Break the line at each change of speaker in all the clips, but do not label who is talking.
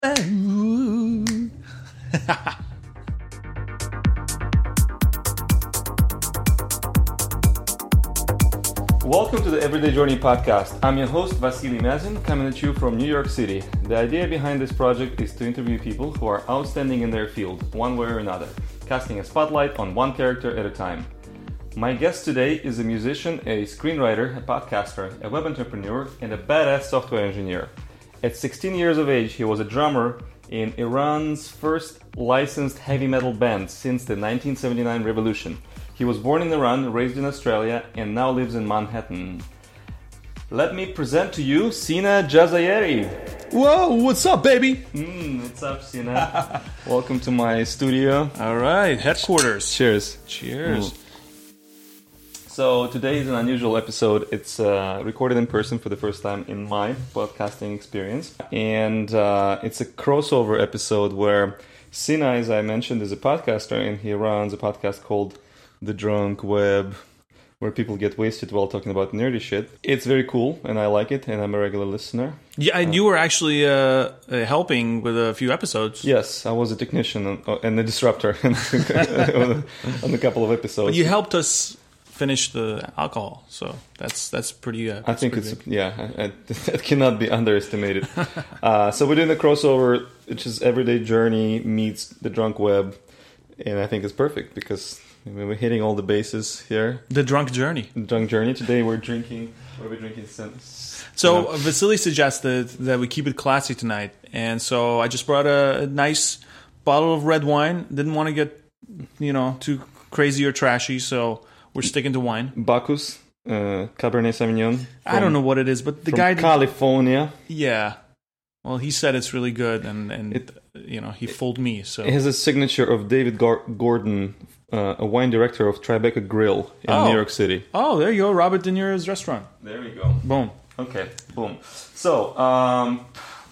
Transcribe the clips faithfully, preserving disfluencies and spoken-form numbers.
Welcome to the Everyday Journey podcast. I'm your host, Vasily Mazin, coming at you from New York City. The idea behind this project is to interview people who are outstanding in their field, one way or another, casting a spotlight on one character at a time. My guest today is a musician, a screenwriter, a podcaster, a web entrepreneur, and a badass software engineer. At sixteen years of age, he was a drummer in Iran's first licensed heavy metal band since the nineteen seventy-nine revolution. He was born in Iran, raised in Australia, and now lives in Manhattan. Let me present to you Sina Jazayeri.
Whoa, what's up, baby?
Mm, what's up, Sina? Welcome to my studio.
All right, headquarters.
Cheers.
Cheers.
Mm. So today is an unusual episode. It's uh, recorded in person for the first time in my podcasting experience. And uh, it's a crossover episode where Sina, as I mentioned, is a podcaster, and he runs a podcast called The Drunk Web, where people get wasted while talking about nerdy shit. It's very cool, and I like it, and I'm a regular listener.
Yeah, and
uh,
you were actually uh, uh, helping with a few episodes.
Yes, I was a technician and, uh, and a disruptor on a couple of episodes.
But you helped us finish the alcohol, so that's that's pretty. Uh, that's
I think
pretty
it's
big.
yeah, I, I, that cannot be underestimated. uh, so we're doing the crossover, which is Everyday Journey meets The Drunk Web, and I think it's perfect because we're hitting all the bases here.
The Drunk Journey.
The Drunk Journey. Today we're drinking. What are we drinking? Since?
So
yeah.
Vasily suggested that we keep it classy tonight, and so I just brought a, a nice bottle of red wine. Didn't want to get, you know, too crazy or trashy, so we're sticking to wine.
Bacchus, uh, Cabernet Sauvignon. From,
I don't know what it is, but the
from
guy.
California.
Yeah. Well, he said it's really good, and, and it, you know, he fooled me. So
it has a signature of David Gar- Gordon, uh, a wine director of Tribeca Grill in
oh.
New York City.
Oh, there you go, Robert De Niro's restaurant.
There we go.
Boom.
Okay, boom. So, um,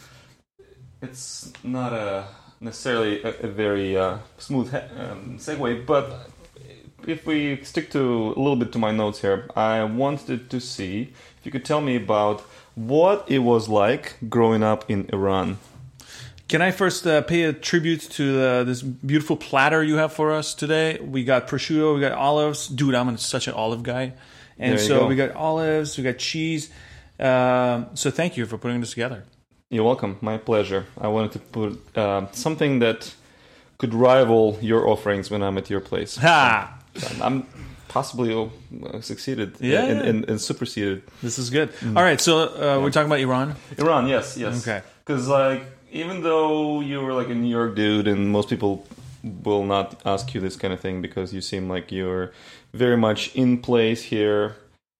it's not a necessarily a, a very uh, smooth he- um, segue, but if we stick to a little bit to my notes here, I wanted to see if you could tell me about what it was like growing up in Iran.
Can I first uh, pay a tribute to uh, this beautiful platter you have for us today? We got prosciutto, we got olives. Dude, I'm such an olive guy. And
There you
so
go.
we got olives, we got cheese. Um, so thank you for putting this together.
You're welcome. My pleasure. I wanted to put uh, something that could rival your offerings when I'm at your place.
Ha!
I'm possibly uh, succeeded
Yeah,
and,
yeah.
and, and superseded.
This is good. All right, so uh, we're talking about Iran.
Iran, yes, yes.
Okay.
Because like, even though you were like a New York dude, and most people will not ask you this kind of thing because you seem like you're very much in place here,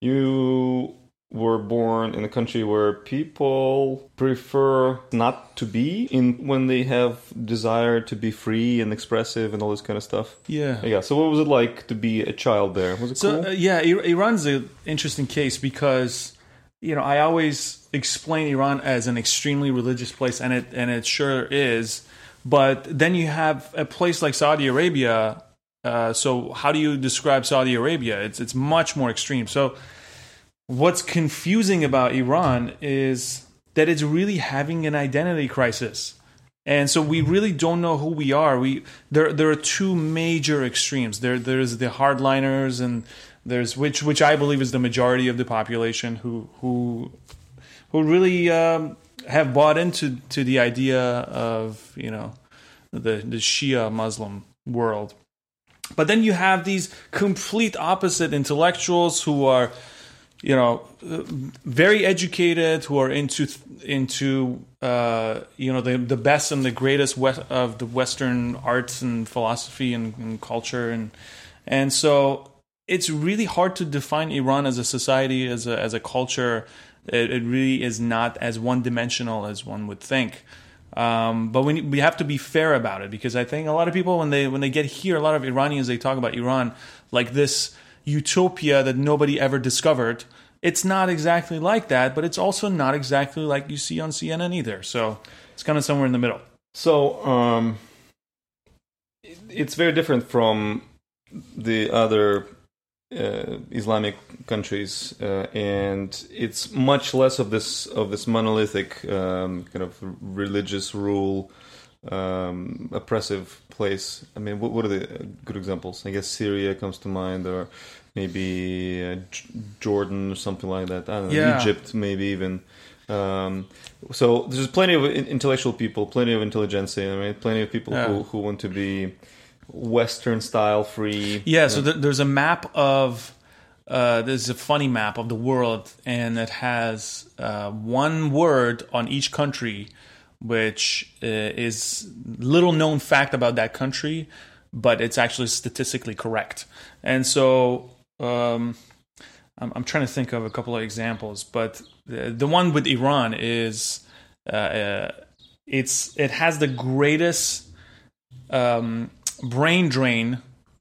you were born in a country where people prefer not to be in when they have desire to be free and expressive and all this kind of stuff.
Yeah.
Yeah. So what was it like to be a child there? Was it
So
cool?
uh, yeah, I- Iran's an interesting case because you know I always explain Iran as an extremely religious place, and it and it sure is. But then you have a place like Saudi Arabia. Uh, so how do you describe Saudi Arabia? It's it's much more extreme. So what's confusing about Iran is that it's really having an identity crisis. And so we really don't know who we are. We there there are two major extremes. There there's the hardliners, and there's which which I believe is the majority of the population who who who really um, have bought into to the idea of you know the the Shia Muslim world. But then you have these complete opposite intellectuals who are you know, very educated, who are into into uh, you know the the best and the greatest west of the Western arts and philosophy and, and culture, and and so it's really hard to define Iran as a society, as a as a culture. It, it really is not as one dimensional as one would think. Um, but we we have to be fair about it, because I think a lot of people when they when they get here, a lot of Iranians, they talk about Iran like this utopia that nobody ever discovered. It's not exactly like that, but it's also not exactly like you see on C N N either. So it's kind of somewhere in the middle.
So um, it's very different from the other uh, Islamic countries, uh, and it's much less of this of this monolithic um, kind of religious rule, um, oppressive place. I mean, what, what are the good examples? I guess Syria comes to mind, or maybe uh, J- Jordan or something like that. I don't know,
Yeah.
Egypt, maybe even. Um, so there's plenty of intellectual people, plenty of intelligentsia, right? Plenty of people
Yeah.
who, who want to be Western style free.
Yeah, so th- there's a map of uh, there's a funny map of the world, and it has uh, one word on each country, which uh, is little known fact about that country, but it's actually statistically correct. And so um, I'm, I'm trying to think of a couple of examples, but the, the one with Iran is uh, uh, it's it has the greatest um, brain drain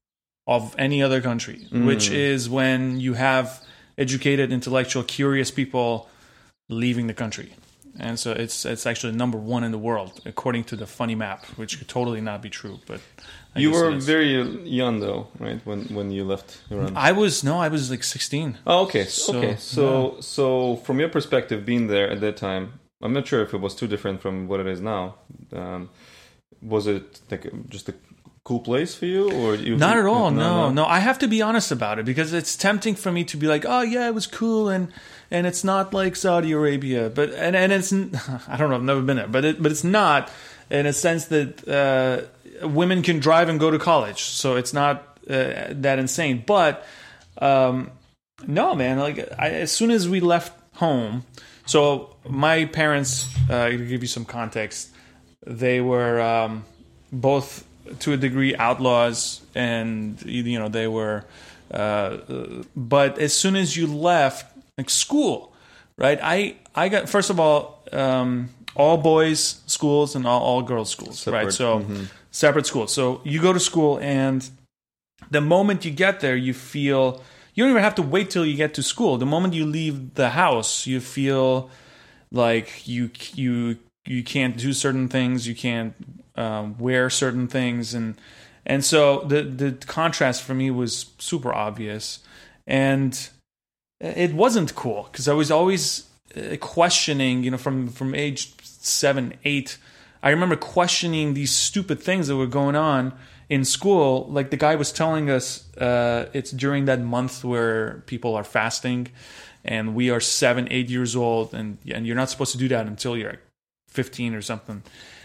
of any other country, mm. which is when you have educated, intellectual, curious people leaving the country. And so it's it's actually number one in the world, according to the funny map, which could totally not be true. But I
you
guess
were
it is.
very young, though, right? When when you left Iran,
I was no, I was like sixteen.
Oh, okay,
So,
okay. So
yeah.
so from your perspective, being there at that time, I'm not sure if it was too different from what it is now. Um, was it like just a cool place for you, or you?
Not at all.
No,
No,
no,
no. I have to be honest about it because it's tempting for me to be like, oh yeah, it was cool, and and it's not like Saudi Arabia, but and and it's I don't know, I've never been there, but it but it's not in a sense that uh, women can drive and go to college, so it's not uh, that insane. But um, no, man, like I, as soon as we left home, so my parents, uh, to give you some context, they were um, both to a degree outlaws, and you know they were uh, but as soon as you left like school, right, I I got first of all um, all boys schools and all, all girls schools,
Separate.
right, so
Mm-hmm.
separate schools. So you go to school, and the moment you get there you feel you don't even have to wait till you get to school. The moment you leave the house you feel like you you you can't do certain things, you can't um, wear certain things, and and so the the contrast for me was super obvious, and it wasn't cool because I was always uh, questioning, you know, from from age seven, eight. I remember questioning these stupid things that were going on in school. Like the guy was telling us, uh, it's during that month where people are fasting, and we are seven, eight years old, and and you're not supposed to do that until you're like fifteen or something.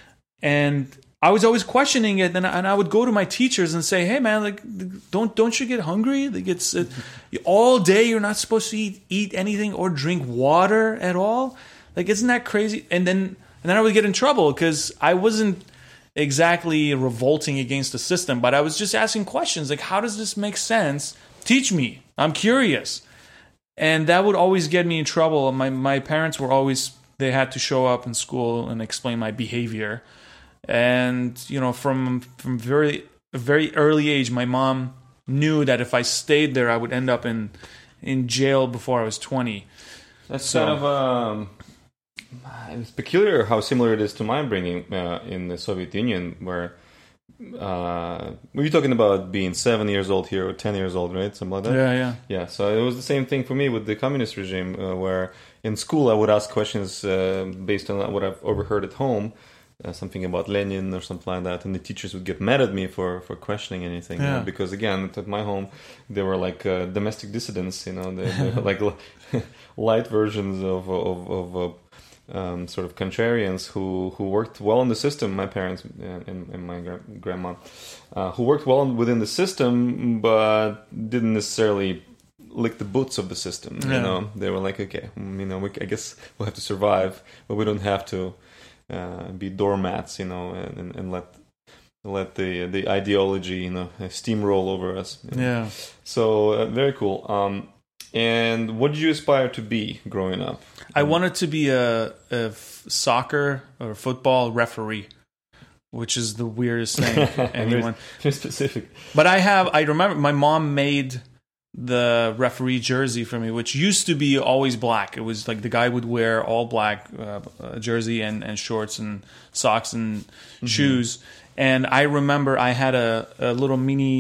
And I was always questioning it, and I, and I would go to my teachers and say, "Hey, man, like, don't don't you get hungry? Like, it's it, all day you're not supposed to eat eat anything or drink water at all. Like, isn't that crazy?" And then and then I would get in trouble because I wasn't exactly revolting against the system, but I was just asking questions like, "How does this make sense? Teach me. I'm curious." And that would always get me in trouble. My my parents were always they had to show up in school and explain my behavior. And you know, from from very a very early age, my mom knew that if I stayed there, I would end up in in jail before I was twenty.
That's
So-
kind of um, it's peculiar how similar it is to my upbringing uh, in the Soviet Union, where uh, were you talking about being seven years old here or ten years old, right? Something like that.
Yeah, yeah.
Yeah, so it was the same thing for me with the communist regime, uh, where in school I would ask questions uh, based on what I've overheard at home, uh, something about Lenin or something like that, and the teachers would get mad at me for, for questioning anything, you know,
Yeah.
because again, at my home, they were like uh, domestic dissidents, you know, they, they were like light versions of of, of uh, um, sort of contrarians who, who worked well in the system. My parents and, and my gra- grandma, uh, who worked well within the system, but didn't necessarily lick the boots of the system. You
Yeah.
know, they were like, okay, mm, you know, we, I guess we'll have to survive, but we don't have to uh, be doormats, you know, and, and, and let let the the ideology, you know, steamroll over us. You know?
Yeah.
So uh, very cool. Um, and what did you aspire to be growing up?
I wanted to be a, a f- soccer or football referee, which is the weirdest thing anyone.
Very specific.
But I have. I remember my mom made the referee jersey for me, which used to be always black. It was like the guy would wear all black uh, uh, jersey and, and shorts and socks and mm-hmm. shoes. And I remember I had a, a little mini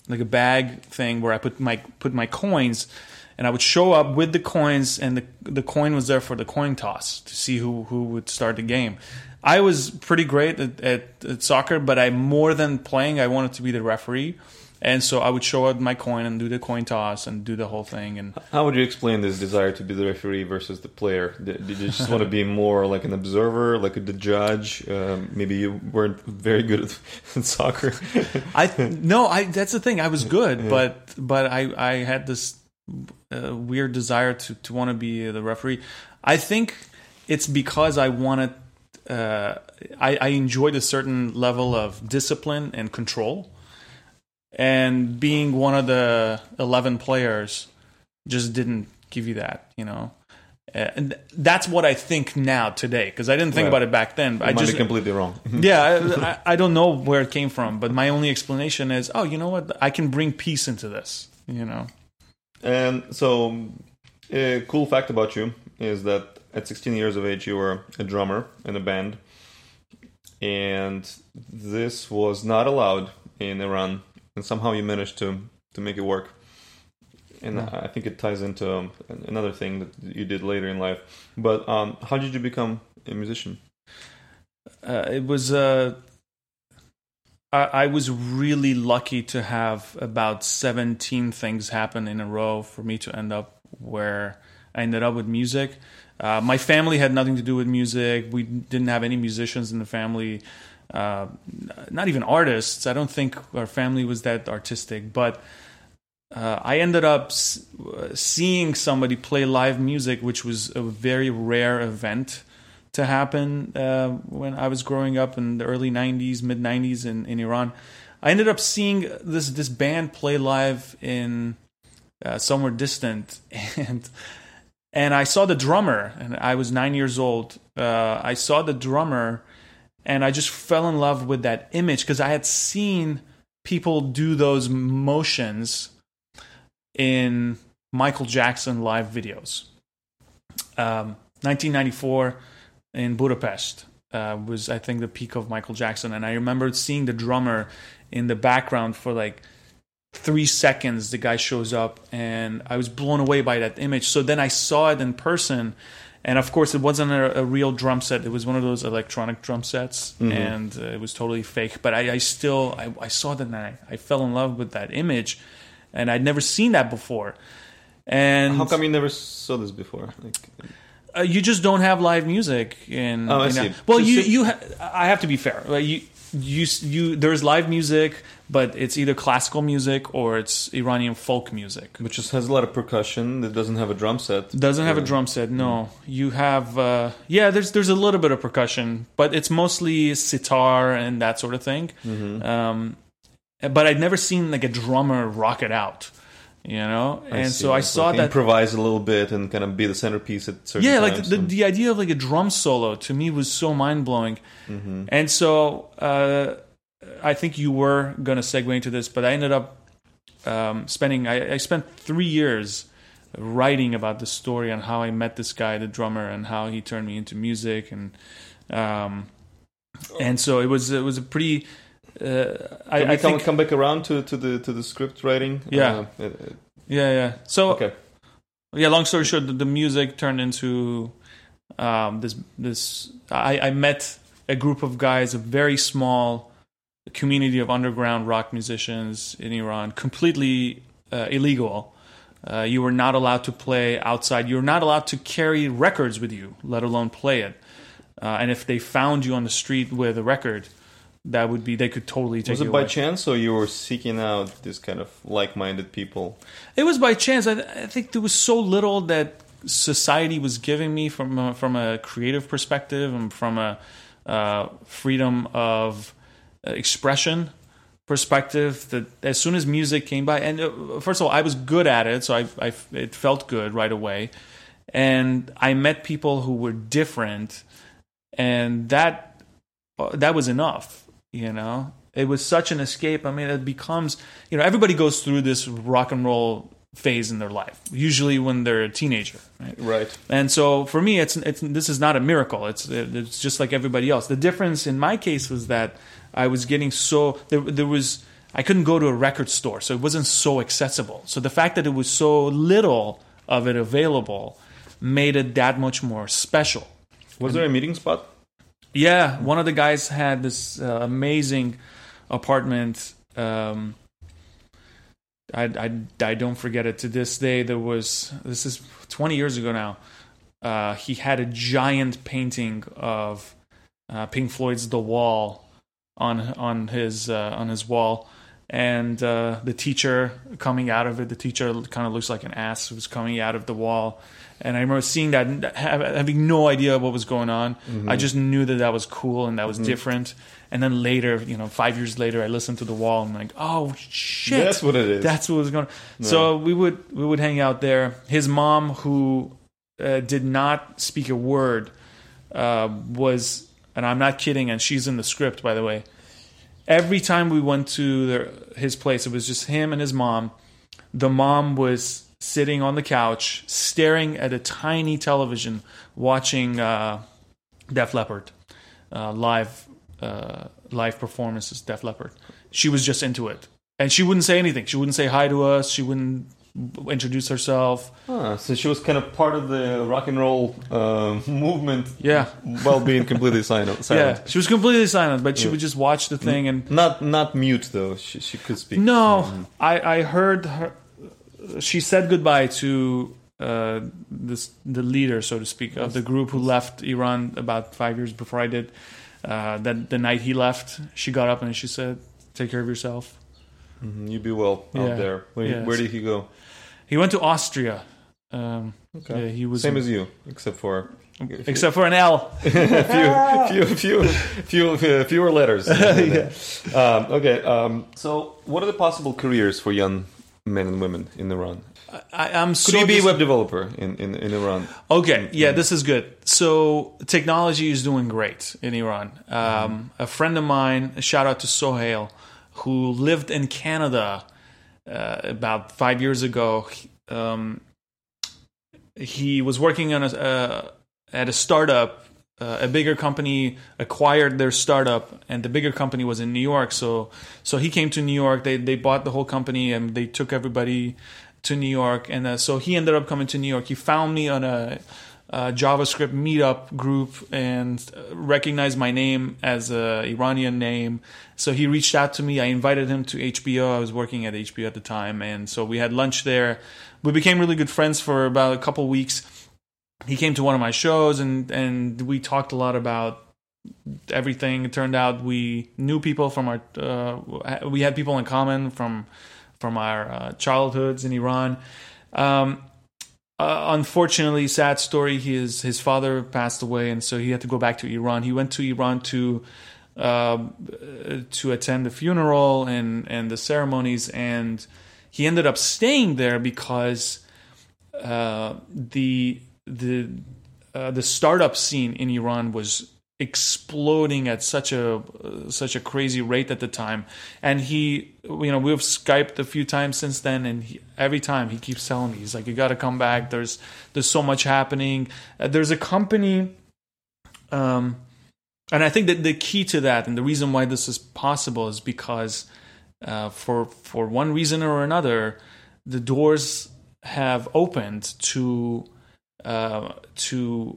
like a bag thing where I put my put my coins, and I would show up with the coins, and the the coin was there for the coin toss to see who who would start the game. I was pretty great at, at, at soccer, but I more than playing, I wanted to be the referee. And so I would show out my coin and do the coin toss and do the whole thing. And
how would you explain this desire to be the referee versus the player? Did, did you just want to be more like an observer, like a, the judge? Um, maybe you weren't very good at, at soccer.
I no, I that's the thing. I was good, yeah. but but I I had this uh, weird desire to to want to be the referee. I think it's because I wanted. Uh, I, I enjoyed a certain level of discipline and control. And being one of the eleven players just didn't give you that, you know. And that's what I think now today, because I didn't think
right.
about it back then.
You
I
might
just
be completely wrong.
yeah, I, I, I don't know where it came from, but my only explanation is, oh, you know what? I can bring peace into this, you know.
And so, a cool fact about you is that at sixteen years of age, you were a drummer in a band, and this was not allowed in Iran. And somehow you managed to, to make it work. And yeah. I think it ties into um, another thing that you did later in life. But um, how did you become a musician?
Uh, it was... Uh, I, I was really lucky to have about seventeen things happen in a row for me to end up where I ended up with music. Uh, my family had nothing to do with music. We didn't have any musicians in the family. Uh, not even artists. I don't think our family was that artistic, but uh, I ended up s- seeing somebody play live music, which was a very rare event to happen uh, when I was growing up in the early nineties, mid nineties in, in Iran. I ended up seeing this this band play live in uh, somewhere distant, and and I saw the drummer, and I was nine years old. Uh, I saw the drummer. And I just fell in love with that image because I had seen people do those motions in Michael Jackson live videos. Um, nineteen ninety-four in Budapest uh, was, I think, the peak of Michael Jackson. And I remember seeing the drummer in the background for like three seconds. The guy shows up, and I was blown away by that image. So then I saw it in person. And of course, it wasn't a, a real drum set. It was one of those electronic drum sets, mm-hmm. and uh, it was totally fake. But I, I still, I, I saw that, and I, I fell in love with that image, and I'd never seen that before. And
how come you never saw this before? Like,
uh, you just don't have live music in.
Oh, I
in
see.
A, well,
so,
you,
so,
you, ha- I have to be fair. Like you, you, you. There's live music, but it's either classical music or it's Iranian folk music,
which just has a lot of percussion. It doesn't have a drum set.
Doesn't have a drum set. No, you have. Uh, yeah, there's there's a little bit of percussion, but it's mostly sitar and that sort of thing. Mm-hmm. Um, but I'd never seen like a drummer rock it out, you know.
I
and
see.
so I
like,
saw
like
that
improvise a little bit and kind of be the centerpiece at certain
yeah,
times.
like the,
and...
the idea of like a drum solo to me was so mind blowing, mm-hmm. and so. Uh, I think you were going to segue into this, but I ended up um, spending, I, I spent three years writing about the story on how I met this guy, the drummer, and how he turned me into music. And um, and so it was, it was a pretty, uh, I,
Can we
I
come,
think,
come back around to, to the to the script writing?
Yeah.
Uh, it,
yeah, yeah. So,
okay.
yeah, long story short, the, the music turned into um, this, this, I, I met a group of guys, a very small community of underground rock musicians in Iran, completely uh, illegal. Uh, you were not allowed to play outside. You were not allowed to carry records with you, let alone play it. Uh, and if they found you on the street with a record, that would be, they could totally take
you away. Was it
by
by chance, or you were seeking out this kind of like-minded people?
It was by chance. I, I think there was so little that society was giving me from a, from a creative perspective and from a uh, freedom of expression perspective, that as soon as music came by, and uh, first of all, I was good at it, so I, I it felt good right away, and I met people who were different, and that uh, that was enough, you know. It was such an escape. I mean, it becomes, you know, everybody goes through this rock and roll phase in their life, usually when they're a teenager, right?
Right.
And so for me, it's it's this is not a miracle. It's it's just like everybody else. The difference in my case was that I was getting so there there was I couldn't go to a record store, so it wasn't so accessible. So the fact that it was so little of it available made it that much more special.
Was there a meeting spot?
Yeah, one of the guys had this uh, amazing apartment. Um, I, I, I don't forget it to this day. There was, this is twenty years ago now. Uh, he had a giant painting of uh, Pink Floyd's The Wall on on his uh, on his wall, and uh, the teacher coming out of it. The teacher kind of looks like an ass who was coming out of the wall. And I remember seeing that, and having no idea what was going on. Mm-hmm. I just knew that that was cool and that was mm-hmm. different. And then later, you know, five years later, I listened to The Wall and I'm like, oh shit,
that's what it is.
That's what was going on. No. So we would we would hang out there. His mom, who uh, did not speak a word, uh, was, and I'm not kidding, and she's in the script, by the way. Every time we went to their, his place, it was just him and his mom. The mom was sitting on the couch, staring at a tiny television, watching uh, Def Leppard uh, live uh, live performances. Def Leppard. She was just into it, and she wouldn't say anything. She wouldn't say hi to us. She wouldn't introduce herself.
Ah, so she was kind of part of the rock and roll uh, movement.
Yeah,
while being completely silent.
Yeah, she was completely silent, but she yeah. would just watch the thing and
not not mute though. She she could speak.
No, mm-hmm. I I heard her. She said goodbye to uh, this, the leader, so to speak, of the group who left Iran about five years before I did. Uh, that the night he left, she got up and she said, "Take care of yourself.
Mm-hmm. You be well
yeah.
out there." Where,
yeah.
where did he go?
He went to Austria. Um,
okay,
yeah, he was
same
in,
as you, except for
except for an L.
a few, few, few, few, fewer letters. yeah. um, okay, um, so what are the possible careers for young men and women in Iran?
I, I'm so
Could you be
dis-
a web developer in, in, in Iran?
Okay, yeah, this is good. So technology is doing great in Iran. Um, mm-hmm. A friend of mine, a shout out to Sohail, who lived in Canada uh, about five years ago. Um, he was working on a, uh, at a startup. Uh, a bigger company acquired their startup, and the bigger company was in New York. So, so he came to New York. They they bought the whole company, and they took everybody to New York. And uh, so he ended up coming to New York. He found me on a, a JavaScript meetup group and recognized my name as a Iranian name. So he reached out to me. I invited him to H B O. I was working at H B O at the time, and so we had lunch there. We became really good friends for about a couple weeks. He came to one of my shows, and, and we talked a lot about everything. It turned out we knew people from our, uh, we had people in common from from our uh, childhoods in Iran. Um, uh, unfortunately, sad story, his his father passed away, and so he had to go back to Iran. He went to Iran to uh, to attend the funeral and, and the ceremonies, and he ended up staying there because uh, the the uh, the startup scene in Iran was exploding at such a uh, such a crazy rate at the time. And he, you know, we've Skyped a few times since then, and he, every time he keeps telling me, he's like, "You got to come back. There's there's so much happening." Uh, there's a company, um, and I think that the key to that, and the reason why this is possible, is because uh, for for one reason or another, the doors have opened to. Uh, to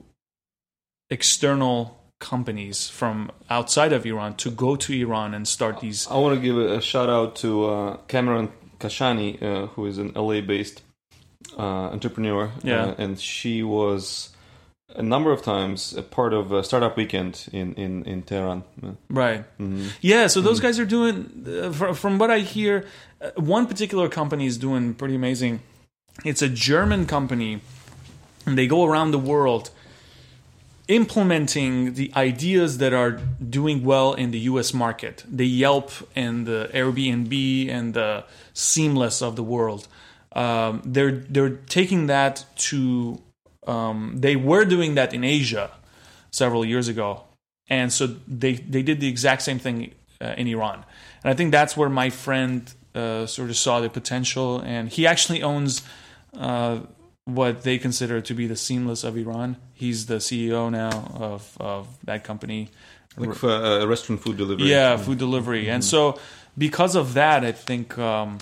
external companies from outside of Iran to go to Iran and start these.
I want to give a shout out to uh, Cameron Kashani, uh, who is an L A-based uh, entrepreneur,
yeah.
uh, and she was a number of times a part of a startup weekend in, in, in Tehran.
Right.
Mm-hmm.
Yeah, so those mm-hmm. guys are doing, uh, from, from what I hear, uh, one particular company is doing pretty amazing. It's a German company. And they go around the world implementing the ideas that are doing well in the U S market. The Yelp and the Airbnb and the Seamless of the world. Um, they're they're taking that to. Um, they were doing that in Asia several years ago, and so they they did the exact same thing uh, in Iran. And I think that's where my friend uh, sort of saw the potential, and he actually owns. Uh, what they consider to be the Seamless of Iran. He's the C E O now of, of that company.
Like for uh, restaurant food delivery.
Yeah, food delivery. Mm-hmm. And so because of that, I think um,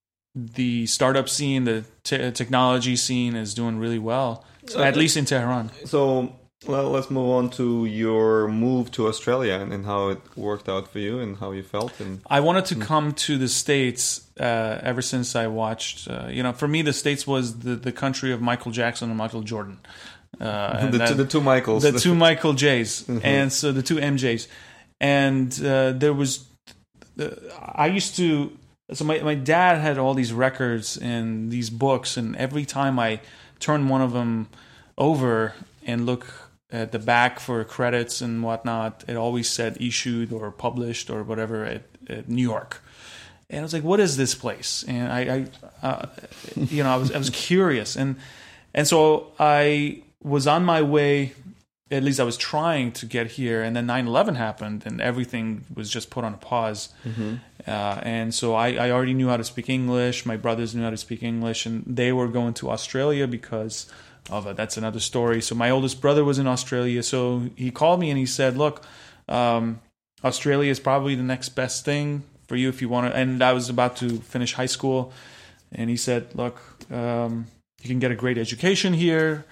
the startup scene, the te- technology scene is doing really well, so uh, at least in Tehran.
So well, let's move on to your move to Australia and, and how it worked out for you and how you felt. And
I wanted to come to the States uh, ever since I watched, uh, you know, for me, the States was the, the country of Michael Jackson and Michael Jordan. Uh,
the,
that,
two, the two Michaels.
The two Michael J's. Mm-hmm. And so the two M J's. And uh, there was, uh, I used to, so my, my dad had all these records and these books, and every time I turned one of them over and look at the back for credits and whatnot, it always said issued or published or whatever at, at New York. And I was like, what is this place? And I, I uh, you know, I was I was curious. And and so I was on my way, at least I was trying to get here, and then nine eleven happened, and everything was just put on a pause. Mm-hmm. Uh, and so I, I already knew how to speak English. My brothers knew how to speak English, and they were going to Australia because of it. That's another story. So my oldest brother was in Australia, so he called me and he said, look, um, Australia is probably the next best thing for you if you want to. And I was about to finish high school, and he said, look, um, you can get a great education here,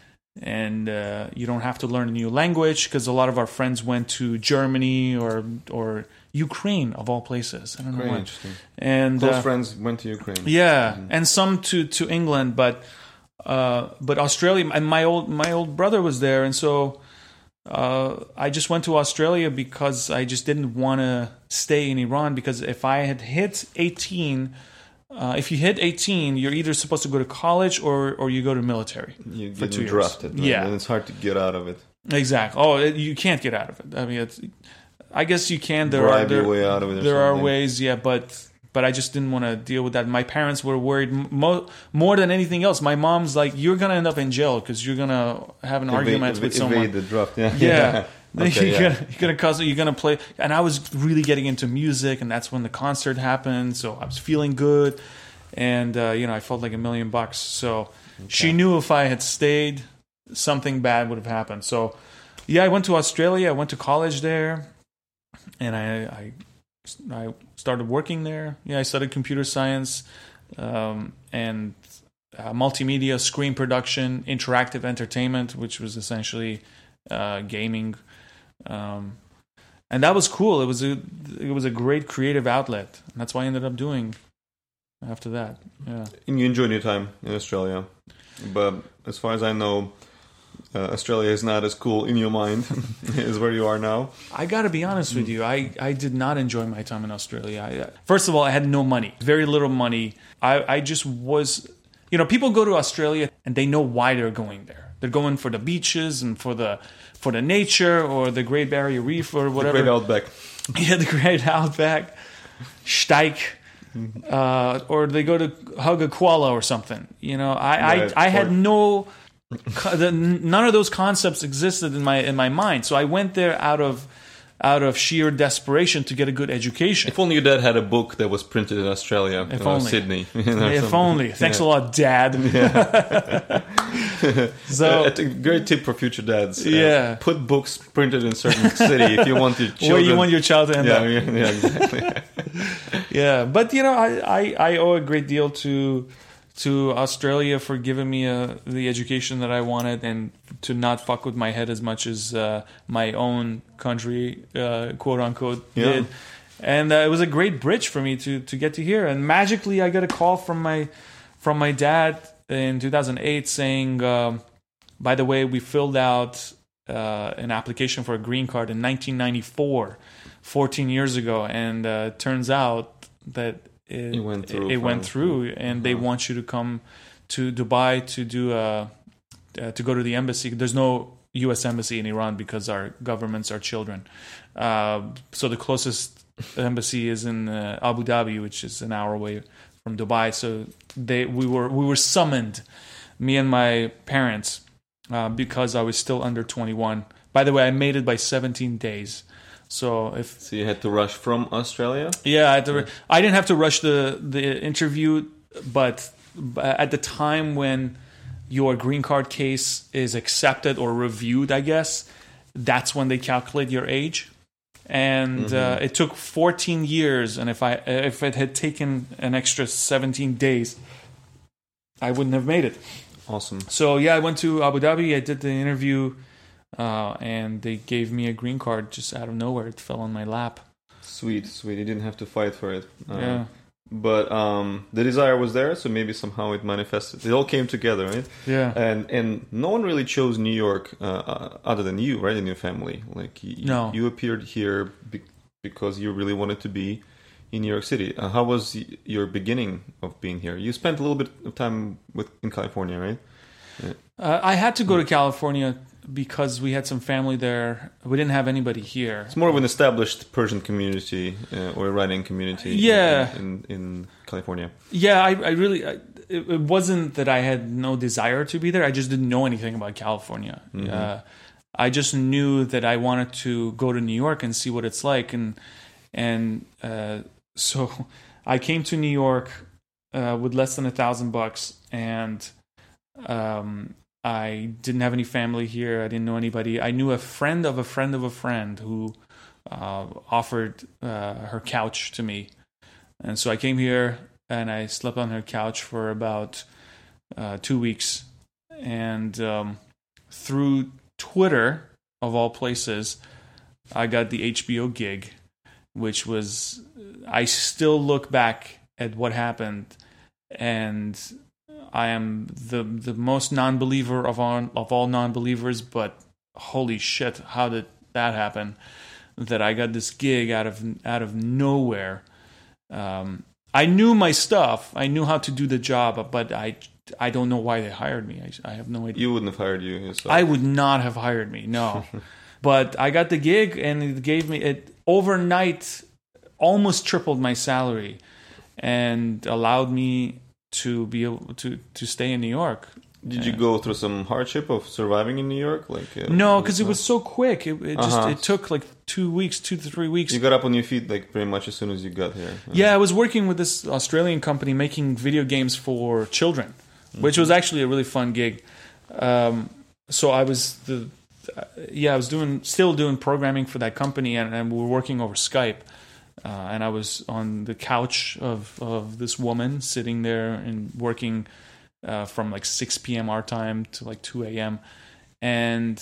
and uh, you don't have to learn a new language, because a lot of our friends went to Germany or or Ukraine, of all places. I don't know
Very
why.
Interesting.
And
close
uh,
friends went to Ukraine.
Yeah, mm-hmm. and some to, to England, but uh, but Australia. And my old my old brother was there, and so uh, I just went to Australia because I just didn't want to stay in Iran, because if I had hit eighteen. Uh, if you hit eighteen, you're either supposed to go to college or, or you go to military.
You
for
get
two
drafted,
years. Yeah,
and it's hard to get out of it.
Exactly. Oh, it, you can't get out of it. I mean, it's, I guess you can. There
Bribe
are there,
your way out of it. Or
there
something.
are ways, yeah, but but I just didn't want to deal with that. My parents were worried mo- more than anything else. My mom's like, "You're gonna end up in jail because you're gonna have an
evade,
argument
evade,
with someone."
Evade the draft. Yeah.
Yeah.
Okay,
you're,
yeah.
gonna, you're gonna cause you're gonna play, and I was really getting into music, and that's when the concert happened. So I was feeling good. And, uh, you know, I felt like a million bucks. So okay. She knew if I had stayed, something bad would have happened. So, yeah, I went to Australia. I went to college there. And I I, I started working there. Yeah, I studied computer science um, and uh, multimedia, screen production, interactive entertainment, which was essentially uh, gaming. Um, and that was cool. It was a, it was a great creative outlet. And that's why I ended up doing after that. Yeah.
And you enjoyed your time in Australia, but as far as I know, uh, Australia is not as cool in your mind as where you are now.
I gotta be honest with you, I, I did not enjoy my time in Australia. I, first of all, I had no money, very little money. I, I just was, you know, people go to Australia and they know why they're going there. They're going for the beaches and for the for the nature or the Great Barrier Reef or whatever.
The Great Outback.
Yeah, the Great Outback. Steak. Uh, or they go to hug a koala or something. You know, I
right.
I, I had no, the, none of those concepts existed in my in my mind. So I went there out of out of sheer desperation to get a good education.
If only your dad had a book that was printed in Australia,
if
or
only.
Sydney. You know,
if
something.
only. Thanks
yeah.
a lot, Dad.
Yeah.
So,
a, a great tip for future dads. Uh,
yeah.
Put books printed in a certain city if you want your children.
Where you want your child to end
yeah,
up.
Yeah, yeah, exactly.
Yeah, but you know, I, I, I owe a great deal to to Australia for giving me uh, the education that I wanted, and to not fuck with my head as much as uh, my own country, uh, quote unquote,
yeah.
did. And uh, it was a great bridge for me to to get to here. And magically, I got a call from my from my dad in two thousand eight saying, um, by the way, we filled out uh, an application for a green card in nineteen ninety-four, fourteen years ago, and uh, it turns out that it,
it went through,
it went through and uh-huh. they want you to come to Dubai to do a, uh, to go to the embassy. There's no U S embassy in Iran because our governments are children. Uh, so the closest embassy is in uh, Abu Dhabi, which is an hour away from Dubai. So they we were we were summoned, me and my parents, uh, because I was still under twenty-one. By the way, I made it by seventeen days. So if
so, you had to rush from Australia.
Yeah, I, had to, I didn't have to rush the the interview, but at the time when your green card case is accepted or reviewed, I guess that's when they calculate your age. and
Mm-hmm.
uh, it took fourteen years. And if I if it had taken an extra seventeen days, I wouldn't have made it.
Awesome.
So yeah, I went to Abu Dhabi. I did the interview, uh, and they gave me a green card just out of nowhere. It fell on my lap.
Sweet, sweet. You didn't have to fight for it. Uh,
Yeah.
But um, the desire was there, so maybe somehow it manifested. It all came together, right?
Yeah.
And and no one really chose New York uh, uh, other than you, right? In your family, like y-
No.
you appeared here be- because you really wanted to be in New York City. Uh, how was y- your beginning of being here? You spent a little bit of time with in California, right?
Uh, I had to go to California because we had some family there. We didn't have anybody here.
It's more of an established Persian community uh, or Iranian community.
Yeah.
in, in, in California.
Yeah, I, I really. I, it, it wasn't that I had no desire to be there. I just didn't know anything about California.
Mm-hmm.
Uh, I just knew that I wanted to go to New York and see what it's like, and and uh, so I came to New York uh, with less than a thousand bucks, and um, I didn't have any family here. I didn't know anybody. I knew a friend of a friend of a friend who uh, offered uh, her couch to me, and so I came here and I slept on her couch for about uh, two weeks, and um, through Twitter, of all places, I got the H B O gig, which was, I still look back at what happened, and I am the the most non-believer of all, of all non-believers, but holy shit, how did that happen? That I got this gig out of out of nowhere. Um, I knew my stuff. I knew how to do the job, but I I don't know why they hired me. I, I have no idea.
You wouldn't have hired you yourself.
I would not have hired me, no. But I got the gig, and it gave me it overnight, almost tripled my salary, and allowed me to be able to to stay in New York.
Did you go through some hardship of surviving in New York? Like uh,
No, because it was so quick. It, it just
Uh-huh.
it took like two weeks, two to three weeks.
You got up on your feet like pretty much as soon as you got here.
Yeah, I was working with this Australian company making video games for children, which was actually a really fun gig. Um, so I was the uh, yeah, I was doing still doing programming for that company, and, and we were working over Skype. Uh, and I was on the couch of, of this woman sitting there and working uh, from like six p.m. our time to like two a.m. And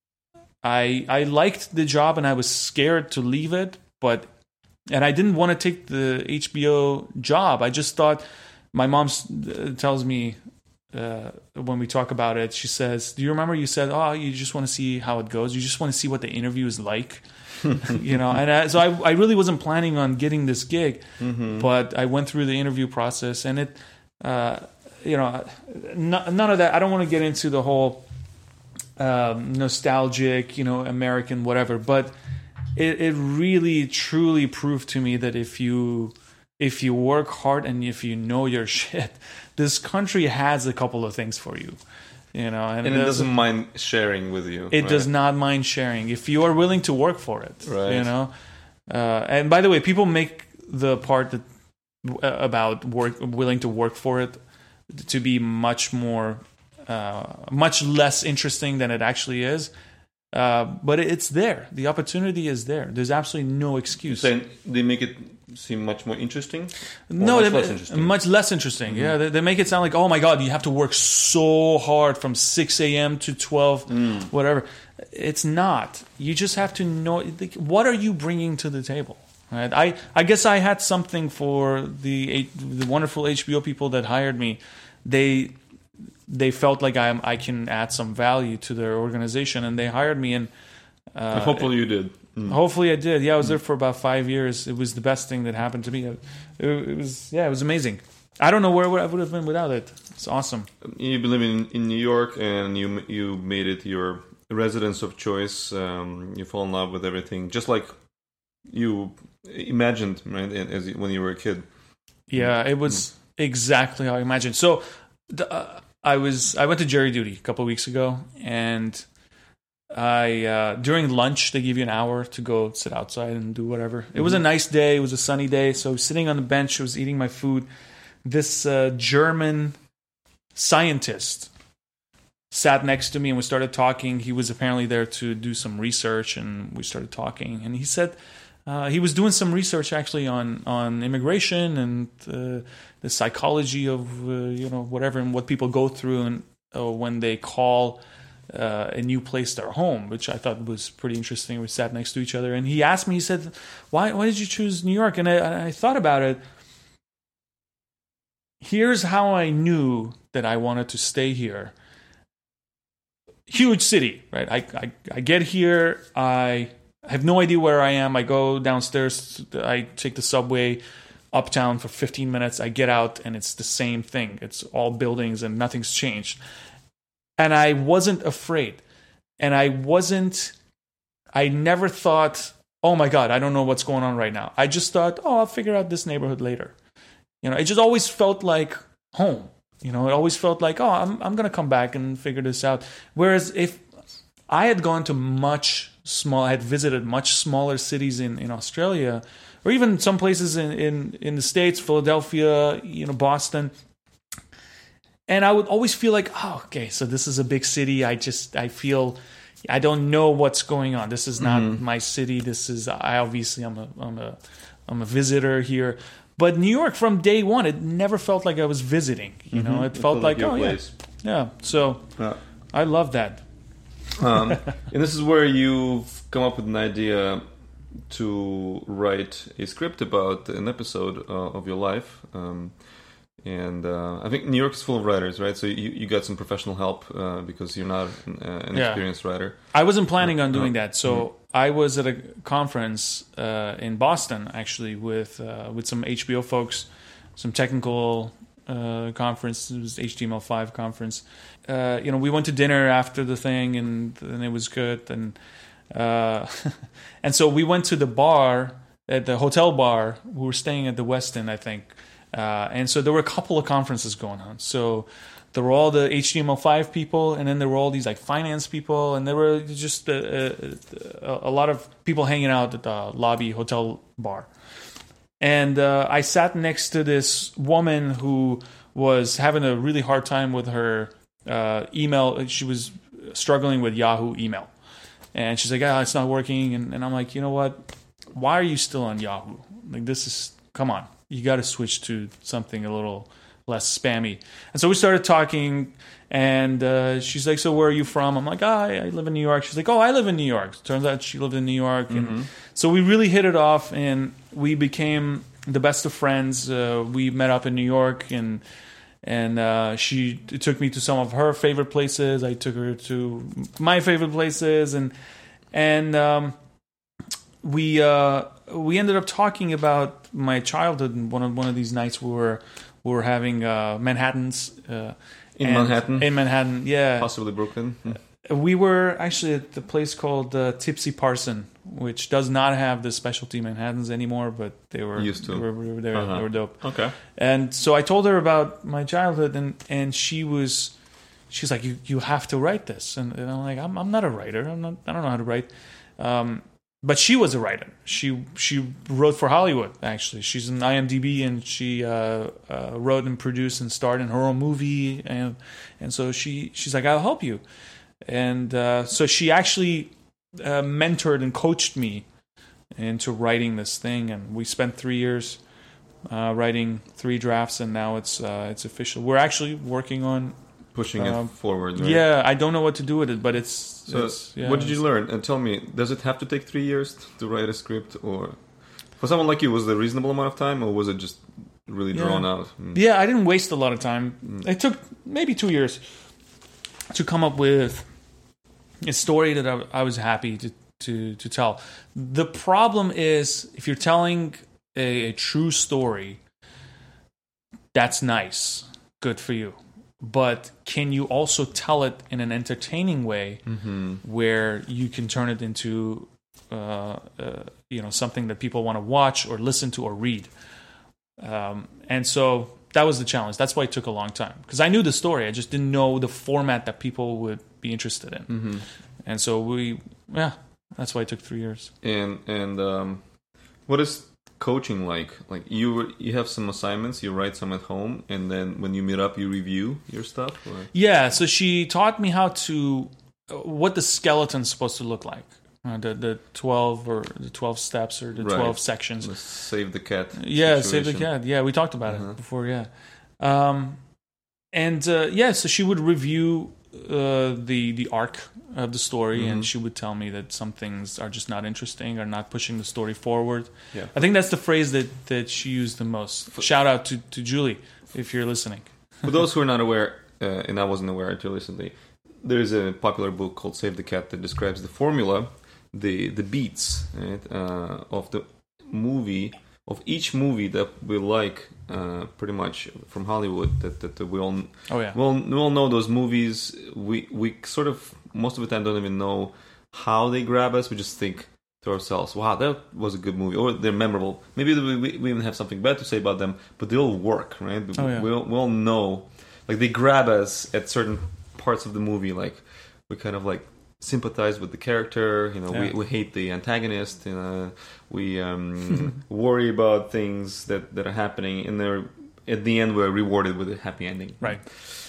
I I liked the job, and I was scared to leave it, but and I didn't want to take the H B O job. I just thought, my mom uh, tells me uh, when we talk about it, she says, "Do you remember you said, oh, you just want to see how it goes? You just want to see what the interview is like." You know, and I, so I, I really wasn't planning on getting this gig,
Mm-hmm.
but I went through the interview process, and it, uh, you know, n- none of that. I don't want to get into the whole um, nostalgic, you know, American whatever, but it, it really truly proved to me that if you if you work hard and if you know your shit, this country has a couple of things for you. You know, and,
And it doesn't mind sharing with you.
It
right?
does not mind sharing if you are willing to work for it.
Right.
You know, uh, and by the way, people make the part that uh, about work willing to work for it to be much more, uh, much less interesting than it actually is. Uh, but it's there. The opportunity is there. There's absolutely no excuse.
Saying they make it seem much more interesting. Or
No,
much
they,
less interesting.
much less interesting.
Mm-hmm.
Yeah, they, they make it sound like, oh my god, you have to work so hard from six a.m. to twelve,
Mm.
whatever. It's not. You just have to know, like, what are you bringing to the table. Right? I, I guess I had something for the the wonderful H B O people that hired me. They they felt like I I can add some value to their organization, and they hired me. And uh,
hopefully you did. Mm.
Hopefully I did. Yeah, I was there for about five years. It was the best thing that happened to me. It, it was, yeah, it was amazing. I don't know where I would have been without it. It's awesome.
You've been living in New York, and you you made it your residence of choice. Um, you fall in love with everything, just like you imagined, right? As when you were a kid.
Yeah, it was exactly how I imagined. So the, uh, I was I went to jury duty a couple of weeks ago, and I uh, during lunch they give you an hour to go sit outside and do whatever. It was a nice day. It was a sunny day. So I was sitting on the bench. I was eating my food. This uh, German scientist sat next to me and we started talking. He was apparently there to do some research, and we started talking. And he said uh, he was doing some research actually on on immigration and uh, the psychology of uh, you know whatever and what people go through and uh, when they call uh, a new place their home, which I thought was pretty interesting. We sat next to each other, and he asked me. He said, "Why why did you choose New York?" And I, I thought about it. Here's how I knew that I wanted to stay here. Huge city, right? I, I I get here, I have no idea where I am. I go downstairs, I take the subway uptown for fifteen minutes. I get out, and it's the same thing. It's all buildings, and nothing's changed. And I wasn't afraid. And I wasn't, I never thought, oh my God, I don't know what's going on right now. I just thought, oh, I'll figure out this neighborhood later. You know, it just always felt like home. You know, it always felt like, oh, I'm I'm gonna come back and figure this out. Whereas if I had gone to much small, I had visited much smaller cities in, in Australia, or even some places in, in, in the States, Philadelphia, you know, Boston, and I would always feel like, oh, okay, so this is a big city. I just I feel I don't know what's going on. This is not mm-hmm. my city. This is I obviously I'm a I'm a I'm a visitor here. But New York, from day one, it never felt like I was visiting. You know, mm-hmm. it, it felt, felt like, like oh place. yeah, yeah. So yeah. I love that.
um, and this is where you've come up with an idea to write a script about an episode uh, of your life. Um, and uh, I think New York is full of writers, right? So you, you got some professional help uh, because you're not an, uh, an yeah. experienced writer.
I wasn't planning on doing that, so. Mm-hmm. I was at a conference uh, in Boston, actually, with uh, with some H B O folks, some technical uh, conference. It was H T M L five conference. Uh, you know, we went to dinner after the thing, and, and it was good. And uh, and so we went to the bar, at the hotel bar. We were staying at the Westin, I think. Uh, and so there were a couple of conferences going on. So there were all the H T M L five people, and then there were all these like finance people, and there were just a, a, a lot of people hanging out at the lobby hotel bar. And uh, I sat next to this woman who was having a really hard time with her uh, email. She was struggling with Yahoo email. And she's like, ah, it's not working. And, and I'm like, you know what? Why are you still on Yahoo? Like, this is, come on. You got to switch to something a little less spammy. And so we started talking, and uh, she's like, so where are you from? I'm like, ah, I, I live in New York. She's like, oh, I live in New York. Turns out she lived in New York. Mm-hmm. And so we really hit it off, and we became the best of friends. Uh, we met up in New York, and and uh, she took me to some of her favorite places. I took her to my favorite places, and and um, we uh, we ended up talking about my childhood. And one of one of these nights, we were we were having uh, Manhattan's uh,
in Manhattan,
in Manhattan, yeah,
possibly Brooklyn. Hmm.
We were actually at the place called uh, Tipsy Parson, which does not have the specialty Manhattans anymore, but they were
used to.
They were, they were, they were,
uh-huh.
they were dope.
Okay.
And so I told her about my childhood, and, and she was, she's like, you you have to write this, and, and I'm like, I'm I'm not a writer. I'm not. I don't know how to write. Um, but she was a writer. She she wrote for Hollywood. Actually, she's in IMDb, and she uh, uh, wrote and produced and starred in her own movie, and and so she she's like, I'll help you. And uh, so she actually uh, mentored and coached me into writing this thing, and we spent three years uh, writing three drafts, and now it's uh, it's official. We're actually working on
pushing
uh,
it forward. Right?
Yeah, I don't know what to do with it, but it's.
So,
it's, yeah,
what did you learn? And tell me, does it have to take three years to write a script, or for someone like you, was it a reasonable amount of time, or was it just really
yeah.
drawn out? Mm.
Yeah, I didn't waste a lot of time. Mm. It took maybe two years to come up with a story that I, I was happy to, to, to tell. The problem is, if you're telling a, a true story, that's nice, good for you. But can you also tell it in an entertaining way, mm-hmm. where you can turn it into uh, uh, you know, something that people want to watch or listen to or read? Um, and so that was the challenge. That's why it took a long time, because I knew the story. I just didn't know the format that people would be interested in. Mm-hmm. And so we, yeah, that's why it took three years.
And and um, what is coaching like? Like you you have some assignments, you write some at home, and then when you meet up, you review your stuff? Or?
Yeah, so she taught me how to, what the skeleton's supposed to look like. Uh, the the twelve or the twelve steps or the
Right.
twelve sections.
The save the cat.
Yeah,
situation.
save the cat. Yeah, we talked about
Uh-huh.
it before. Yeah, um, and uh, yeah, so she would review uh, the the arc of the story,
Mhm.
and she would tell me that some things are just not interesting or not pushing the story forward.
Yeah.
I think that's the phrase that that she used the most. Shout out to to Julie if you're listening.
For those who are not aware, uh, and I wasn't aware until recently, there's a popular book called Save the Cat that describes the formula, the the beats, right, uh, of the movie, of each movie that we like, uh, pretty much from Hollywood. That that we all
Oh yeah.
we all, we all know those movies. We we sort of most of the time don't even know how they grab us. We just think to ourselves, "Wow, that was a good movie," or they're memorable. Maybe we, we, we even have something bad to say about them, but they all work, right?
Oh, yeah.
We all, we all know, like they grab us at certain parts of the movie. Like we kind of like sympathize with the character. You know,
Yeah.
we, we hate the antagonist. You know, we um, worry about things that, that are happening, and they're at the end we're rewarded with a happy ending.
Right.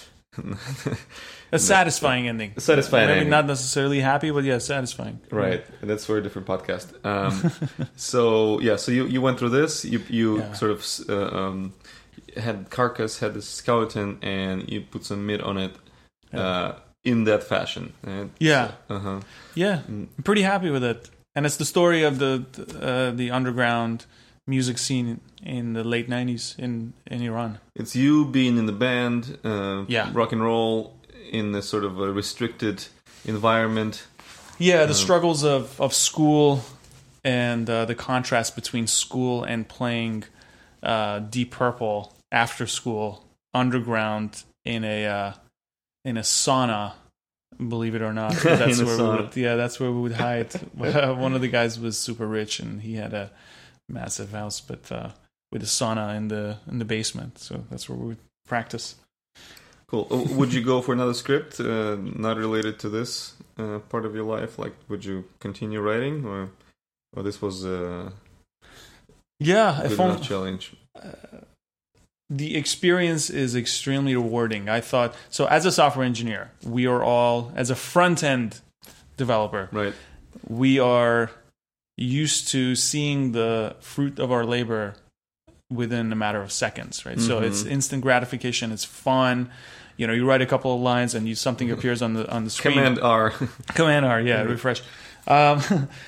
A satisfying ending.
A satisfying
Maybe
ending.
not necessarily happy, but yeah, satisfying.
Right, and that's for a different podcast. Um, so yeah, so you, you went through this. You you
Yeah.
sort of uh, um, had carcass, had the skeleton, and you put some meat on it uh, in that fashion. Right?
Yeah.
So, uh-huh.
Yeah, I'm pretty happy with it. And it's the story of the uh, the underground music scene in the late nineties in, in Iran.
It's you being in the band, uh,
Yeah.
rock and roll in a sort of a restricted environment.
Yeah, the struggles of, of school and uh, the contrast between school and playing uh, Deep Purple after school, underground in a uh, in a sauna. Believe it or not, that's
In a
where we
sauna.
would, yeah, that's where we would hide. One of the guys was super rich and he had a massive house, but uh, with a sauna in the in the basement. So that's where we would practice.
Cool. Uh, Would you go for another script, uh, not related to this uh, part of your life? Like, would you continue writing, or, or this was a
Yeah,
good
if only,
enough challenge?
the experience is extremely rewarding. I thought so. As a software engineer, we are all as a front end developer.
Right.
We are used to seeing the fruit of our labor within a matter of seconds, right? So it's instant gratification. It's fun. You know, you write a couple of lines and you something appears on the on the screen.
Command R.
Command R, yeah, refresh. Um,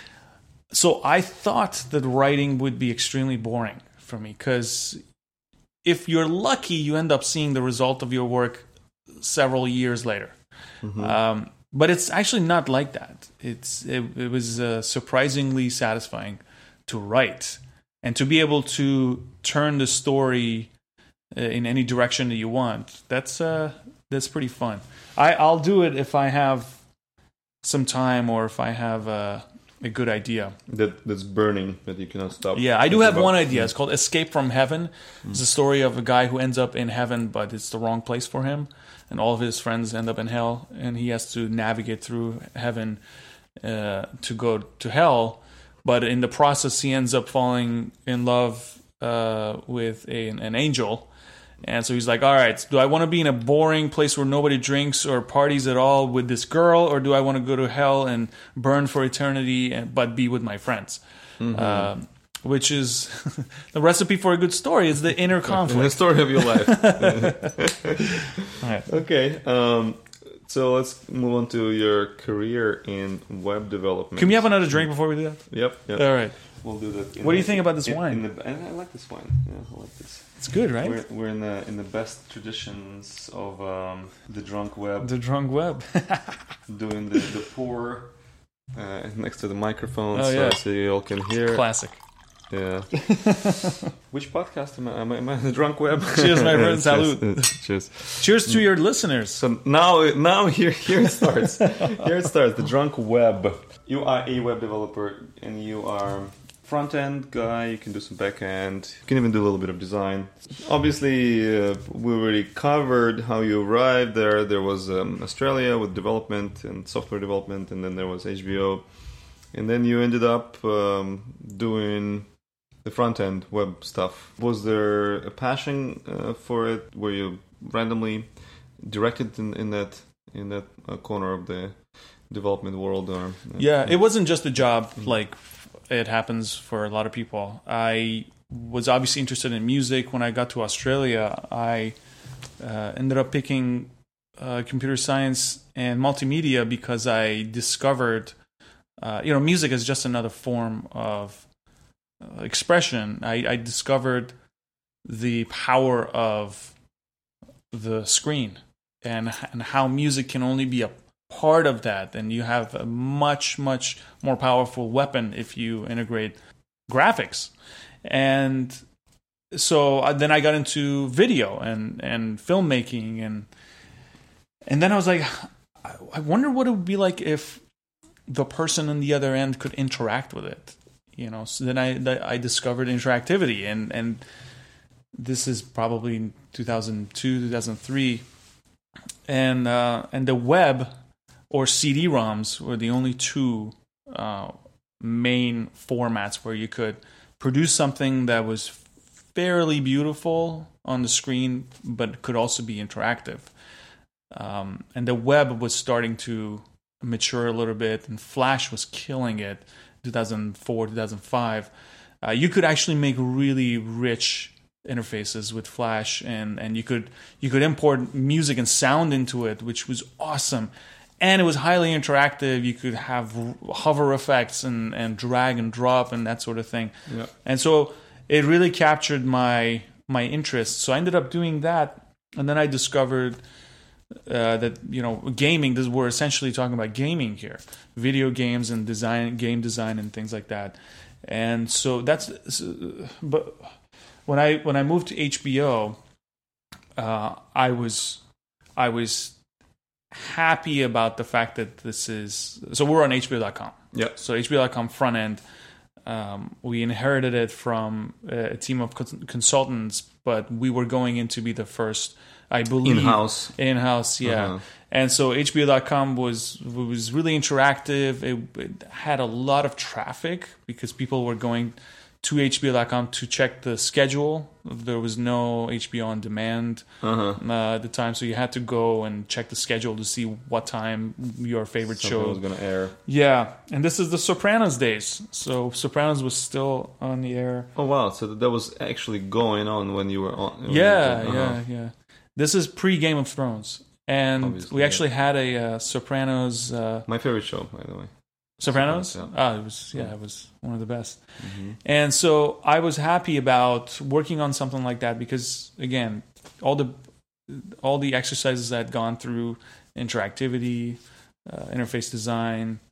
so I thought that writing would be extremely boring for me because if you're lucky, you end up seeing the result of your work several years later. Um, but it's actually not like that. It's it, it was uh, surprisingly satisfying to write and to be able to turn the story uh, in any direction that you want. That's uh, that's pretty fun. I, I'll do it if I have some time or if I have a, a good idea.
that that's burning that you cannot stop.
Yeah, I do
thinking
have
about.
one idea. It's called Escape from Heaven. It's a story of a guy who ends up in heaven, but it's the wrong place for him. And all of his friends end up in hell, and he has to navigate through heaven uh, to go to hell. But in the process, he ends up falling in love uh, with a, an angel. And so he's like, all right, do I want to be in a boring place where nobody drinks or parties at all with this girl, or do I want to go to hell and burn for eternity and, but be with my friends?
Mm-hmm.
Uh, which is the recipe for a good story. It's the inner
The
conflict.
story of your life.
All right.
Okay. Um, so let's move on to your career in web development.
Can we have another drink before we do that?
Yep. yep.
All right.
We'll do that. in
What do you
the-
think about this
in-
wine?
In the, and I like this wine. Yeah, I like this.
It's good, right?
We're, we're in the in the best traditions of um, the drunk web,
The drunk web.
doing the the pour uh, next to the microphone,
Oh,
so,
yeah.
so you all can hear.
Classic.
Yeah. Which podcast am I? Am I, am I on the drunk web?
Cheers, my friend.
Cheers.
Salud.
Cheers.
Cheers to your listeners.
So now, now here, here it starts. Here it starts. The drunk web. You are a web developer, and you are front end guy. You can do some back end. You can even do a little bit of design. Obviously, uh, we already covered how you arrived there. There was um, Australia with development and software development, and then there was H B O, and then you ended up um, doing the front end web stuff. Was there a passion uh, for it? Were you randomly directed in, in that in that uh, corner of the development world? Or uh,
yeah, it wasn't just a job like it happens for a lot of people. I was obviously interested in music. When I got to Australia, I uh, ended up picking uh, computer science and multimedia because I discovered, uh, you know, music is just another form of uh, expression. I, I discovered the power of the screen and and how music can only be a part of that, and you have a much much more powerful weapon if you integrate graphics. And so then I got into video and and filmmaking, and and then I was like, I wonder what it would be like if the person on the other end could interact with it, you know. So then I I discovered interactivity, and and this is probably two thousand two, two thousand three, and uh, and the web or C D ROMs were the only two uh, main formats where you could produce something that was fairly beautiful on the screen, but could also be interactive. Um, and the web was starting to mature a little bit, and Flash was killing it. two thousand four, two thousand five, uh, you could actually make really rich interfaces with Flash, and, and you could you could import music and sound into it, which was awesome. And it was highly interactive. You could have hover effects and, and drag and drop and that sort of thing.
Yeah.
And so it really captured my my interest. So I ended up doing that, and then I discovered uh, that, you know, gaming. This, we're essentially talking about gaming here, video games and design, game design, and things like that. And so that's. But when I when I moved to H B O, uh, I was I was. happy about the fact that this is, so we're on H B O dot com.
Yeah.
So H B O dot com front end, um, we inherited it from a team of consultants, but we were going in to be the first, I believe,
in-house.
In-house, yeah.
Uh-huh.
And so H B O dot com was was really interactive. It, it had a lot of traffic because people were going to H B O dot com to check the schedule. There was no H B O on demand
uh-huh.
uh, at the time, so you had to go and check the schedule to see what time your favorite
Something
show
was going to air.
Yeah, and this is the Sopranos days, so Sopranos was still on the air.
Oh wow! So that was actually going on when you were on. When
Yeah,
you were, uh-huh.
yeah, yeah. This is pre Game of Thrones, and
Obviously,
we actually
yeah.
had a uh, Sopranos. Uh,
My favorite show, by the way.
Sopranos?
Sopranos,
yeah. Oh, it was yeah, it was one of the best.
Mm-hmm.
And so I was happy about working on something like that because, again, all the all the exercises I'd gone through, interactivity, uh, interface design.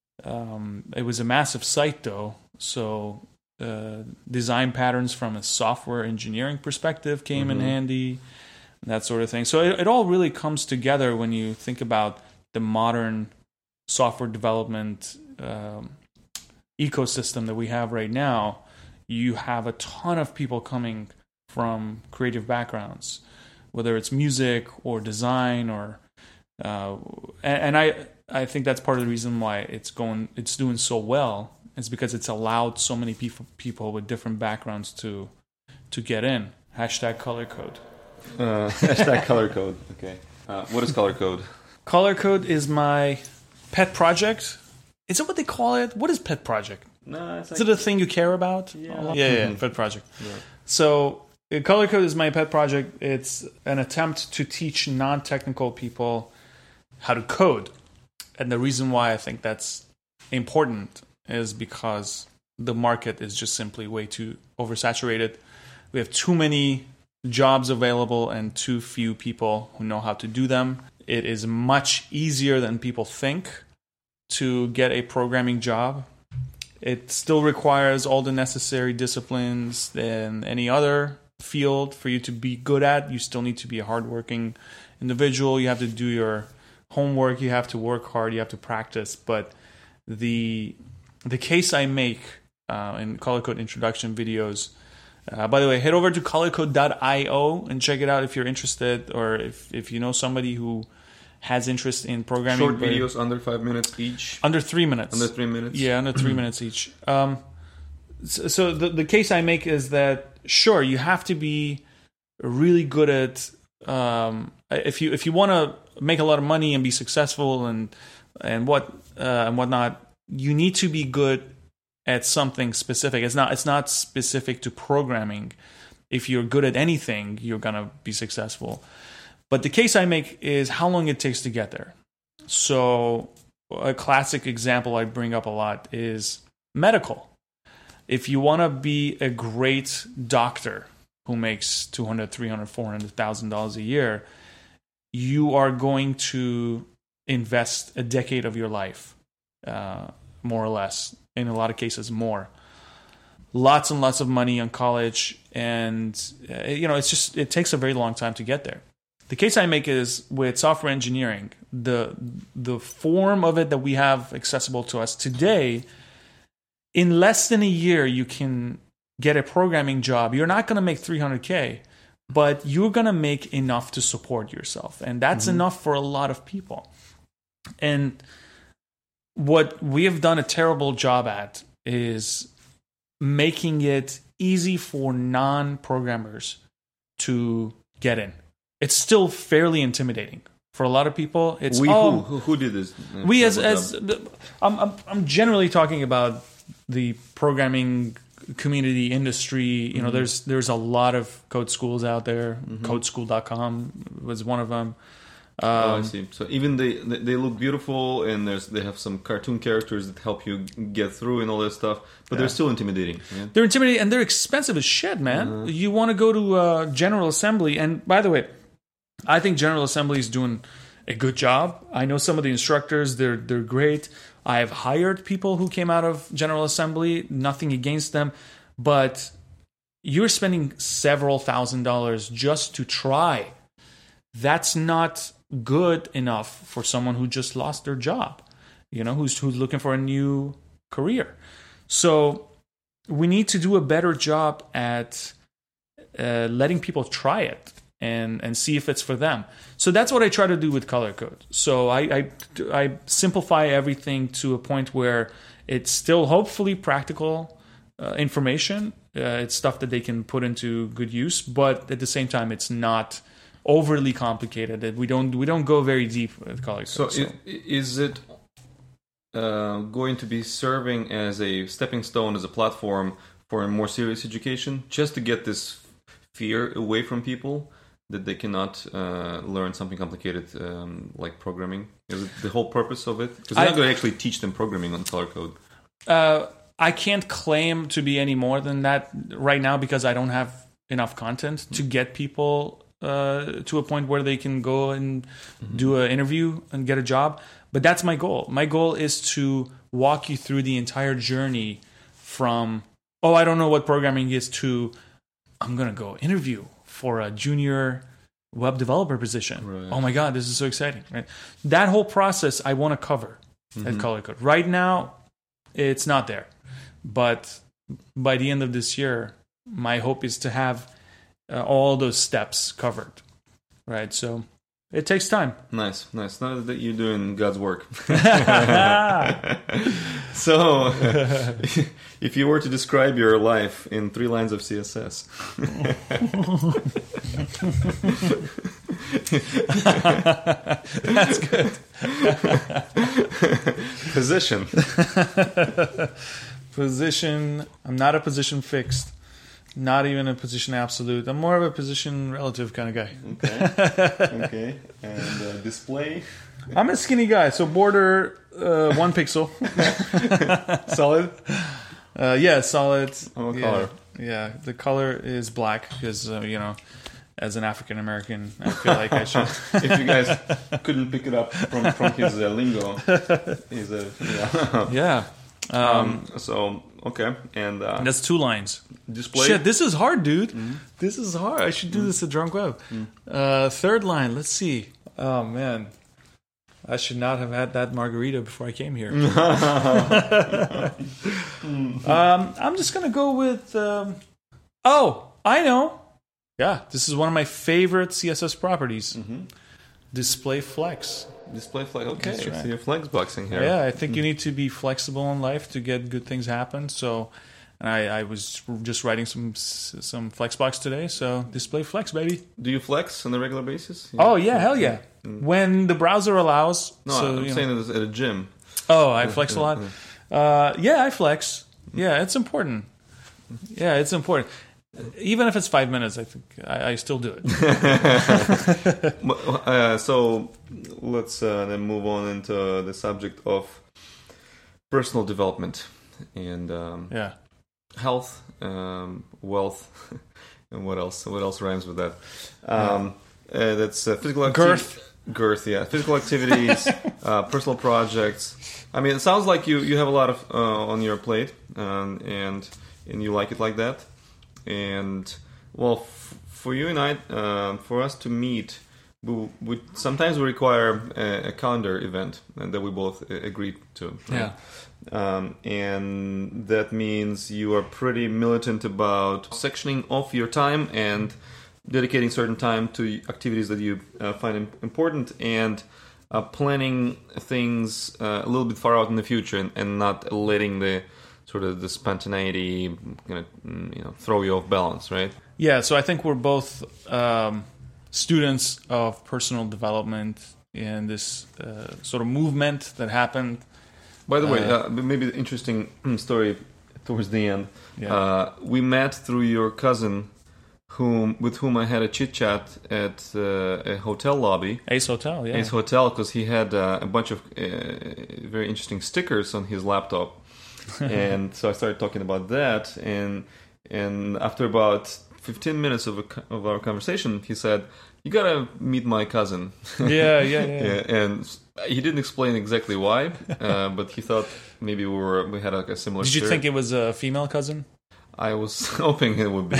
Um, it was a massive site though, so uh, design patterns from a software engineering perspective came
Mm-hmm.
in handy, that sort of thing. So it, it all really comes together when you think about the modern software development um, ecosystem that we have right now. You have a ton of people coming from creative backgrounds, whether it's music or design or uh, and, and I I think that's part of the reason why it's going it's doing so well. It's because it's allowed so many people people with different backgrounds to to get in. Hashtag color code.
Uh, hashtag color code. Okay. Uh, what is color code?
Color code is my pet project. Is it what they call it? What is pet project?
No, it's
Is it a thing you care about?
Yeah.
Yeah, yeah, pet project.
Yeah.
So, uh, Color Code is my pet project. It's an attempt to teach non-technical people how to code. And the reason why I think that's important is because the market is just simply way too oversaturated. We have too many jobs available and too few people who know how to do them. It is much easier than people think to get a programming job. It still requires all the necessary disciplines than any other field for you to be good at. You still need to be a hardworking individual. You have to do your homework. You have to work hard. You have to practice. But the the case I make uh, in Color Code introduction videos, uh, by the way, head over to color code dot io and check it out if you're interested, or if, if you know somebody who has interest in programming.
Short videos under five minutes each.
Under three minutes.
Under three minutes.
Yeah, under three minutes each. Um, so the the case I make is that sure, you have to be really good at um, if you if you want to make a lot of money and be successful and and what uh, and whatnot, you need to be good at something specific. It's not it's not specific to programming. If you're good at anything, you're gonna be successful. But the case I make is how long it takes to get there. So a classic example I bring up a lot is medical. If you want to be a great doctor who makes two hundred, three hundred, four hundred thousand dollars a year, you are going to invest a decade of your life, uh, more or less. In a lot of cases, more. Lots and lots of money on college, and uh, you know, it's just it takes a very long time to get there. The case I make is with software engineering, the the form of it that we have accessible to us today. In less than a year, you can get a programming job. You're not going to make three hundred K, but you're going to make enough to support yourself. And that's mm-hmm. enough for a lot of people. And what we have done a terrible job at is making it easy for non-programmers to get in. It's still fairly intimidating. For a lot of people, it's...
We
oh,
who? Who did this?
We as... as the, I'm, I'm, I'm generally talking about the programming community industry. You know, mm-hmm. there's there's a lot of code schools out there. Mm-hmm. code school dot com was one of them. Um,
oh, I see. So even they they look beautiful, and there's they have some cartoon characters that help you get through and all that stuff, but yeah. they're still intimidating. Yeah?
They're intimidating, and they're expensive as shit, man. Uh-huh. You want to go to uh, General Assembly, and by the way, I think General Assembly is doing a good job. I know some of the instructors; they're they're great. I have hired people who came out of General Assembly, nothing against them, but you're spending several thousand dollars just to try. That's not good enough for someone who just lost their job, you know, who's who's looking for a new career. So we need to do a better job at uh, letting people try it and and see if it's for them. So that's what I try to do with Color Code. So I, I, I simplify everything to a point where it's still hopefully practical uh, information. Uh, it's stuff that they can put into good use, but at the same time, it's not overly complicated. That we don't we don't go very deep with Color Code.
So, so. It, is it uh, going to be serving as a stepping stone, as a platform for a more serious education, just to get this fear away from people that they cannot uh, learn something complicated um, like programming? Is it the whole purpose of it? Because they're not going to actually teach them programming on Color Code.
Uh, I can't claim to be any more than that right now because I don't have enough content mm-hmm. to get people uh, to a point where they can go and mm-hmm. do an interview and get a job. But that's my goal. My goal is to walk you through the entire journey from, oh, I don't know what programming is, to I'm going to go interview for a junior web developer position. Right. Oh my God, this is so exciting. Right? That whole process I want to cover mm-hmm. at Color Code. Right now, it's not there. But by the end of this year, my hope is to have uh, all those steps covered. Right? So it takes time.
Nice, nice. Now that you're doing God's work. So, if you were to describe your life in three lines of C S S.
That's good.
Position.
Position. I'm not a position fixed. Not even a position absolute. I'm more of a position relative kind of guy.
Okay. Okay. And uh, display.
I'm a skinny guy, so border uh, one pixel.
Solid?
Uh, yeah, solid.
Oh,
yeah,
color.
Yeah, the color is black because, uh, you know, as an African American, I feel like I should.
If you guys couldn't pick it up from, from his uh, lingo, he's a. Yeah.
Yeah. Um,
um, so, okay. And uh,
that's two lines.
Display.
Shit, this is hard, dude. Mm-hmm. This is hard. I should do mm-hmm. this at Drunk Web. Mm-hmm. Uh, third line, let's see. Oh, man. I should not have had that margarita before I came here. um, I'm just going to go with... Um, oh, I know. Yeah, this is one of my favorite C S S properties. Mm-hmm. Display Flex.
Display Flex. Okay, right. So you're flex boxing here.
Yeah, I think mm-hmm. you need to be flexible in life to get good things happen. So And I, I was just writing some some Flexbox today, so display Flex, baby.
Do you flex on a regular basis?
Yeah. Oh yeah, hell yeah. Mm. When the browser allows.
No,
so,
I'm saying know. At a gym.
Oh, I flex a lot. Uh, yeah, I flex. Yeah, it's important. Yeah, it's important. Even if it's five minutes, I think I, I still do it.
uh, so let's uh, then move on into the subject of personal development and um,
yeah.
health, um, wealth, and what else? What else rhymes with that? Um, yeah. uh, that's uh, physical activity.
Girth.
Girth, yeah. Physical activities, uh, personal projects. I mean, it sounds like you, you have a lot of uh, on your plate, um, and and you like it like that. And well, f- for you and I, uh, for us to meet, we, we sometimes we require a, a calendar event that we both agreed to. Right?
Yeah.
Um, and that means you are pretty militant about sectioning off your time and dedicating certain time to activities that you uh, find important, and uh, planning things uh, a little bit far out in the future, and, and not letting the sort of the spontaneity, you know, you know, throw you off balance, right?
Yeah, so I think we're both um, students of personal development in this uh, sort of movement that happened.
By the uh, way, uh, maybe the interesting story towards the end.
Yeah.
Uh, we met through your cousin, whom with whom I had a chit chat at uh, a hotel lobby.
Ace Hotel, yeah.
Ace Hotel, because he had uh, a bunch of uh, very interesting stickers on his laptop. And so I started talking about that, and and after about fifteen minutes of a, of our conversation, he said, "You gotta meet my cousin."
Yeah, yeah, yeah.
yeah. And he didn't explain exactly why, uh, but he thought maybe we were we had like a similar.
Did you
spirit.
think it was a female cousin?
I was hoping it would be.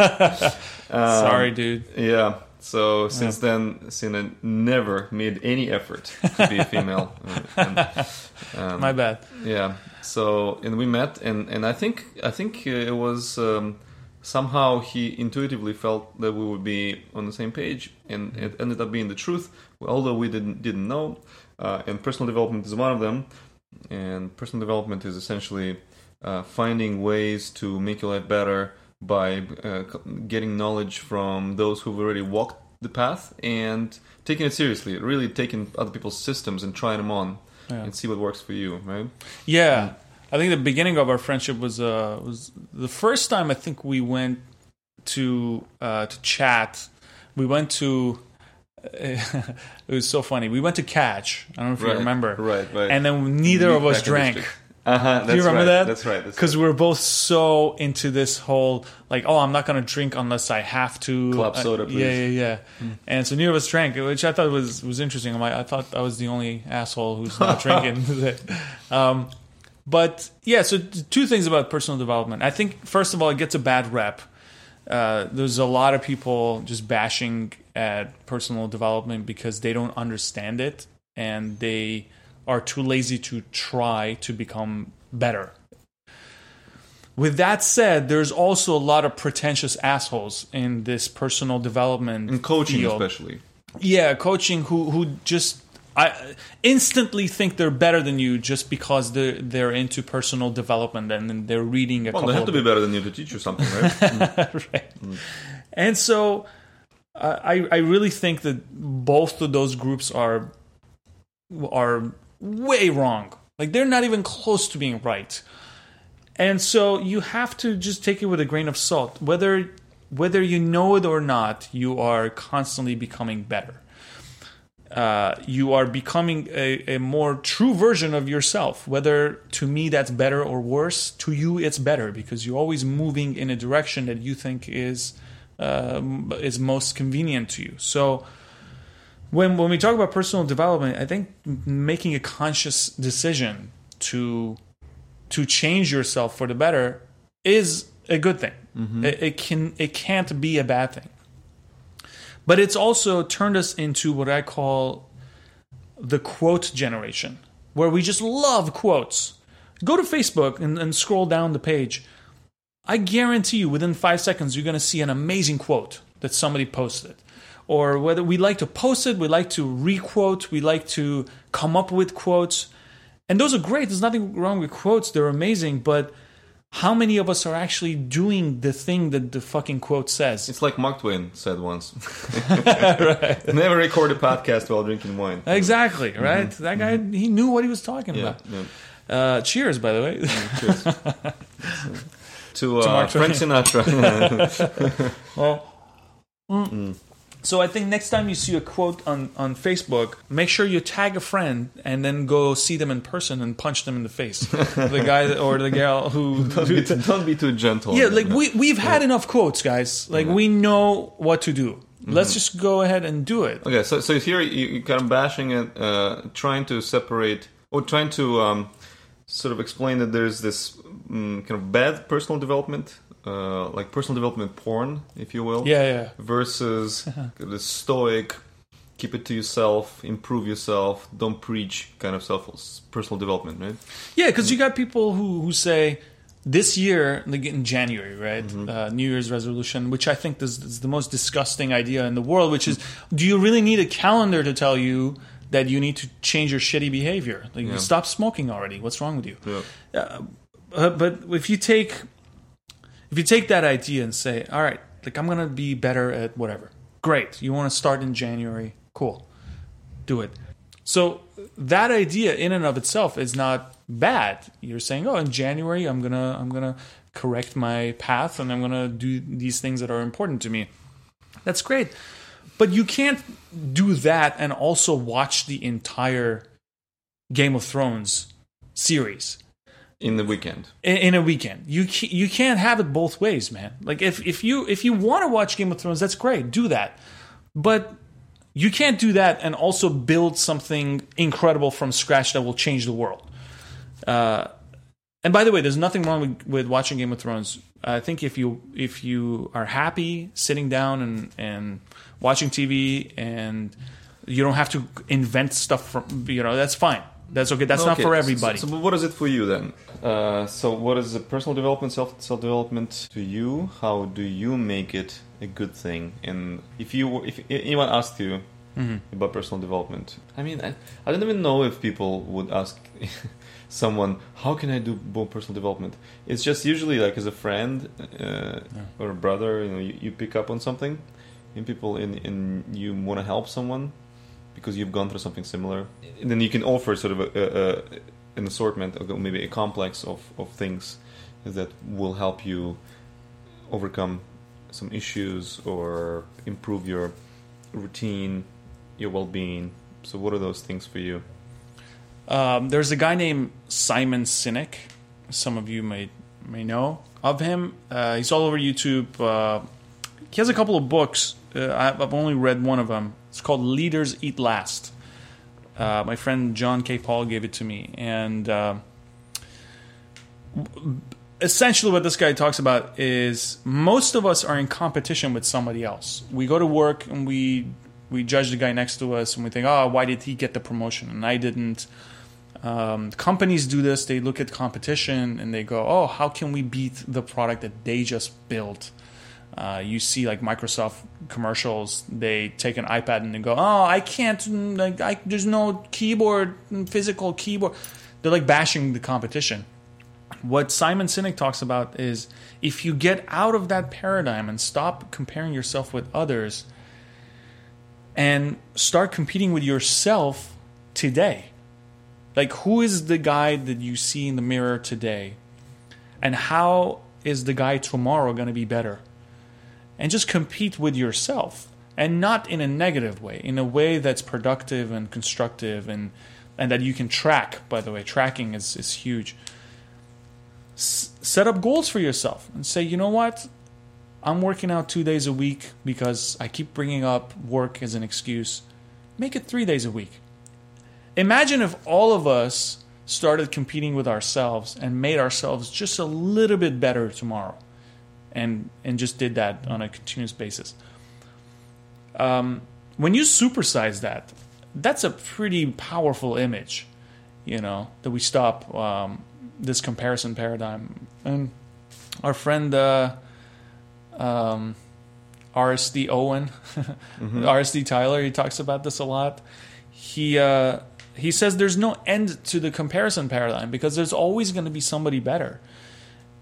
um, Sorry, dude.
Yeah. So since yeah. then, Sina never made any effort to be a female. and,
um, My bad.
Yeah. So and we met, and, and I think I think it was um, somehow he intuitively felt that we would be on the same page, and it ended up being the truth, although we didn't didn't know. Uh, and personal development is one of them. And personal development is essentially uh, finding ways to make your life better by uh, getting knowledge from those who've already walked the path and taking it seriously, really taking other people's systems and trying them on. Yeah. And see what works for you, right?
Yeah, mm. I think the beginning of our friendship was uh, was the first time I think we went to uh, to chat. We went to it was so funny. We went to Catch. I don't know if
right,
you remember,
right? Right.
And then neither of us drank.
Uh huh.
Do you remember
right.
that?
That's right.
Because we were both so into this whole like, oh, I'm not going to drink unless I have to.
Club soda,
uh,
please.
Yeah, yeah, yeah.
Mm.
And so neither of us drank, which I thought was was interesting. I'm like, I thought I was the only asshole who's not drinking. um, but yeah, so two things about personal development. I think first of all, it gets a bad rep. Uh, there's a lot of people just bashing at personal development because they don't understand it and they are too lazy to try to become better. With that said, there's also a lot of pretentious assholes in this personal development
in coaching
field.
Especially.
Yeah, coaching who who just I instantly think they're better than you just because they're they're into personal development and they're reading a
well,
couple.
Well, they have to be better than you to teach you something, right? mm.
right. Mm. And so uh, I I really think that both of those groups are are way wrong. Like they're not even close to being right. And so you have to just take it with a grain of salt. Whether whether you know it or not, you are constantly becoming better. Uh, you are becoming a, a more true version of yourself. Whether to me that's better or worse, to you it's better because you're always moving in a direction that you think is uh, is most convenient to you. So when when we talk about personal development, I think making a conscious decision to to change yourself for the better is a good thing. Mm-hmm. It, it can it can't be a bad thing. But it's also turned us into what I call the quote generation, where we just love quotes. Go to Facebook and, and scroll down the page. I guarantee you within five seconds you're going to see an amazing quote that somebody posted. Or whether we like to post it, we like to re-quote, we like to come up with quotes. And those are great. There's nothing wrong with quotes. They're amazing. But how many of us are actually doing the thing that the fucking quote says?
It's like Mark Twain said once.
Right.
Never record a podcast while drinking wine.
Exactly, right? Mm-hmm. That guy, mm-hmm. he knew what he was talking
yeah,
about.
Yeah.
Uh, cheers, by the way.
Yeah, cheers. to uh, to Frank Sinatra.
Well, mm. Mm. So I think next time you see a quote on, on Facebook, make sure you tag a friend and then go see them in person and punch them in the face. The guy that, or the girl who...
Don't be, don't be too gentle.
Yeah, like we, we've had yeah. enough quotes, guys. Like yeah. we know what to do. Mm-hmm. Let's just go ahead and do it.
Okay, so so here you, you're kind of bashing it, uh, trying to separate, or trying to um, sort of explain that there's this um, kind of bad personal development, Uh, like personal development porn, if you will.
Yeah, yeah.
Versus the stoic, keep it to yourself, improve yourself, don't preach kind of self personal development, right?
Yeah, because you got people who, who say this year, like in January, right? Mm-hmm. Uh, New Year's resolution, which I think is, is the most disgusting idea in the world, which is, do you really need a calendar to tell you that you need to change your shitty behavior? Like, yeah. stop smoking already. What's wrong with you?
Yeah.
Uh, uh, but if you take... If you take that idea and say, all right, like I'm going to be better at whatever. Great. You want to start in January? Cool. Do it. So that idea in and of itself is not bad. You're saying, oh, in January I'm going to I'm going to correct my path and I'm going to do these things that are important to me. That's great. But you can't do that and also watch the entire Game of Thrones series.
In the weekend.
In, in a weekend. You you can't have it both ways, man. Like, if, if you if you want to watch Game of Thrones, that's great. Do that. But you can't do that and also build something incredible from scratch that will change the world. Uh, and by the way, there's nothing wrong with, with watching Game of Thrones. I think if you if you are happy sitting down and, and watching T V and you don't have to invent stuff from, you know, that's fine. That's okay. That's okay. Not for everybody.
So, so what is it for you then? Uh, so what is the personal development, self self development to you? How do you make it a good thing? And if you if anyone asked you mm-hmm. about personal development, I mean, I, I don't even know if people would ask someone, how can I do more personal development? It's just usually like as a friend uh, yeah. or a brother, you know, you, you pick up on something, and people in in you want to help someone. Because you've gone through something similar, and then you can offer sort of a, a, a, an assortment, or maybe a complex of, of things that will help you overcome some issues or improve your routine, your well-being. So, what are those things for you?
Um, there's a guy named Simon Sinek. Some of you may may know of him. Uh, he's all over YouTube. Uh, he has a couple of books. Uh, I've only read one of them. It's called Leaders Eat Last. Uh, my friend John K. Paul gave it to me. And uh, essentially what this guy talks about is most of us are in competition with somebody else. We go to work and we we judge the guy next to us and we think, oh, why did he get the promotion and I didn't? Um, companies do this. They look at competition and they go, oh, how can we beat the product that they just built? Uh, you see, like Microsoft commercials. They take an iPad and they go, "Oh, I can't. Like, I, there's no keyboard, physical keyboard." They're like bashing the competition. What Simon Sinek talks about is if you get out of that paradigm and stop comparing yourself with others, and start competing with yourself today. Like, who is the guy that you see in the mirror today, and how is the guy tomorrow going to be better? And just compete with yourself, and not in a negative way, in a way that's productive and constructive, and and that you can track. By the way, tracking is, is huge. S- set up goals for yourself and say, you know what? I'm working out two days a week because I keep bringing up work as an excuse. Make it three days a week. Imagine if all of us started competing with ourselves and made ourselves just a little bit better tomorrow. And and just did that on a continuous basis. Um, when you supersize that, that's a pretty powerful image, you know, that we stop um, this comparison paradigm. And our friend uh, um, R S D Owen, mm-hmm. R S D Tyler, he talks about this a lot. He uh, he says there's no end to the comparison paradigm because there's always going to be somebody better.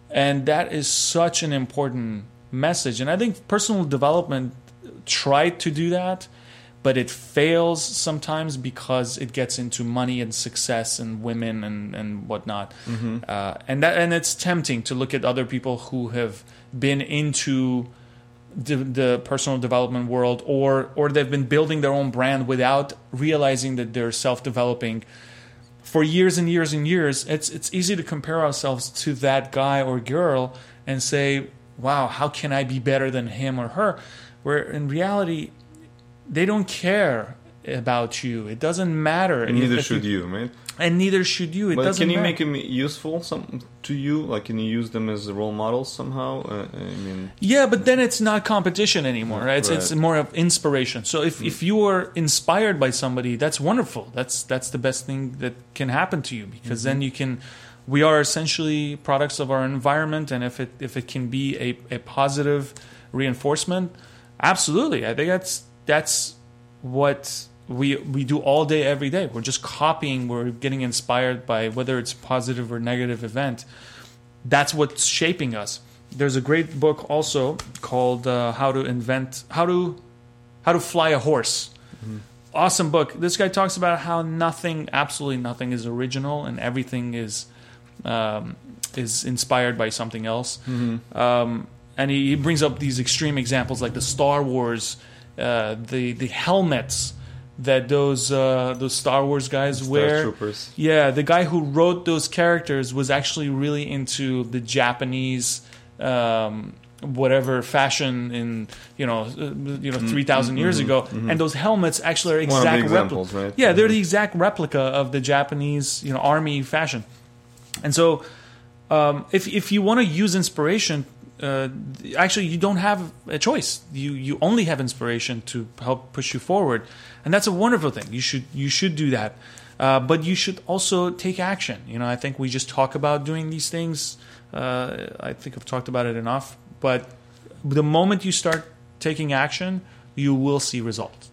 And that is such an important message. And I think personal development tried to do that, but it fails sometimes because it gets into money and success and women and, and whatnot. Mm-hmm. Uh, and that and it's tempting to look at other people who have been into the, the personal development world, or or they've been building their own brand without realizing that they're self-developing for years and years and years. It's it's easy to compare ourselves to that guy or girl and say, wow, how can I be better than him or her? Where in reality, they don't care about you. It doesn't matter.
And neither should you, right?
And neither should you. It
but
doesn't
can you
matter.
make them useful some, to you? Like, can you use them as role models somehow? Uh, I mean,
yeah, but then it's not competition anymore. Right? It's,
right.
it's more of inspiration. So if, mm. if you are inspired by somebody, that's wonderful. That's that's the best thing that can happen to you, because mm-hmm. then you can. We are essentially products of our environment, and if it if it can be a, a positive reinforcement, absolutely. I think that's that's what we we do all day, every day. We're just copying. We're getting inspired by whether it's positive or negative event. That's what's shaping us. There's a great book also called uh, How to Invent How to How to Fly a Horse. Mm-hmm. Awesome book. This guy talks about how nothing, absolutely nothing, is original, and everything is um, is inspired by something else. Mm-hmm. Um, and he, he brings up these extreme examples like the Star Wars, uh, the the helmets that those uh, those Star Wars guys
Star
wear.
Troopers.
Yeah, the guy who wrote those characters was actually really into the Japanese um, whatever fashion in you know uh, you know three thousand mm-hmm, years ago, mm-hmm. and those helmets actually are exact
One of the examples,
repli-
right?
Yeah,
mm-hmm.
they're the exact replica of the Japanese you know army fashion. And so, um, if if you want to use inspiration, uh, actually you don't have a choice. You you only have inspiration to help push you forward, and that's a wonderful thing. You should you should do that, uh, but you should also take action. You know, I think we just talk about doing these things. Uh, I think I've talked about it enough. But the moment you start taking action, you will see results.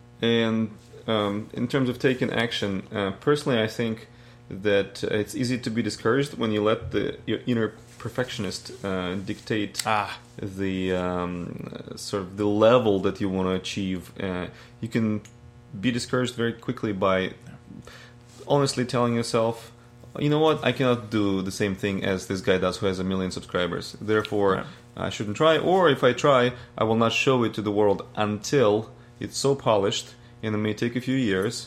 And um, in terms of taking action, uh, personally, I think that it's easy to be discouraged when you let the your inner perfectionist uh, dictate
ah.
the um, sort of the level that you want to achieve. Uh, you can be discouraged very quickly by honestly telling yourself, you know what, I cannot do the same thing as this guy does who has a million subscribers. Therefore, right. I shouldn't try. Or if I try, I will not show it to the world until it's so polished, and it may take a few years.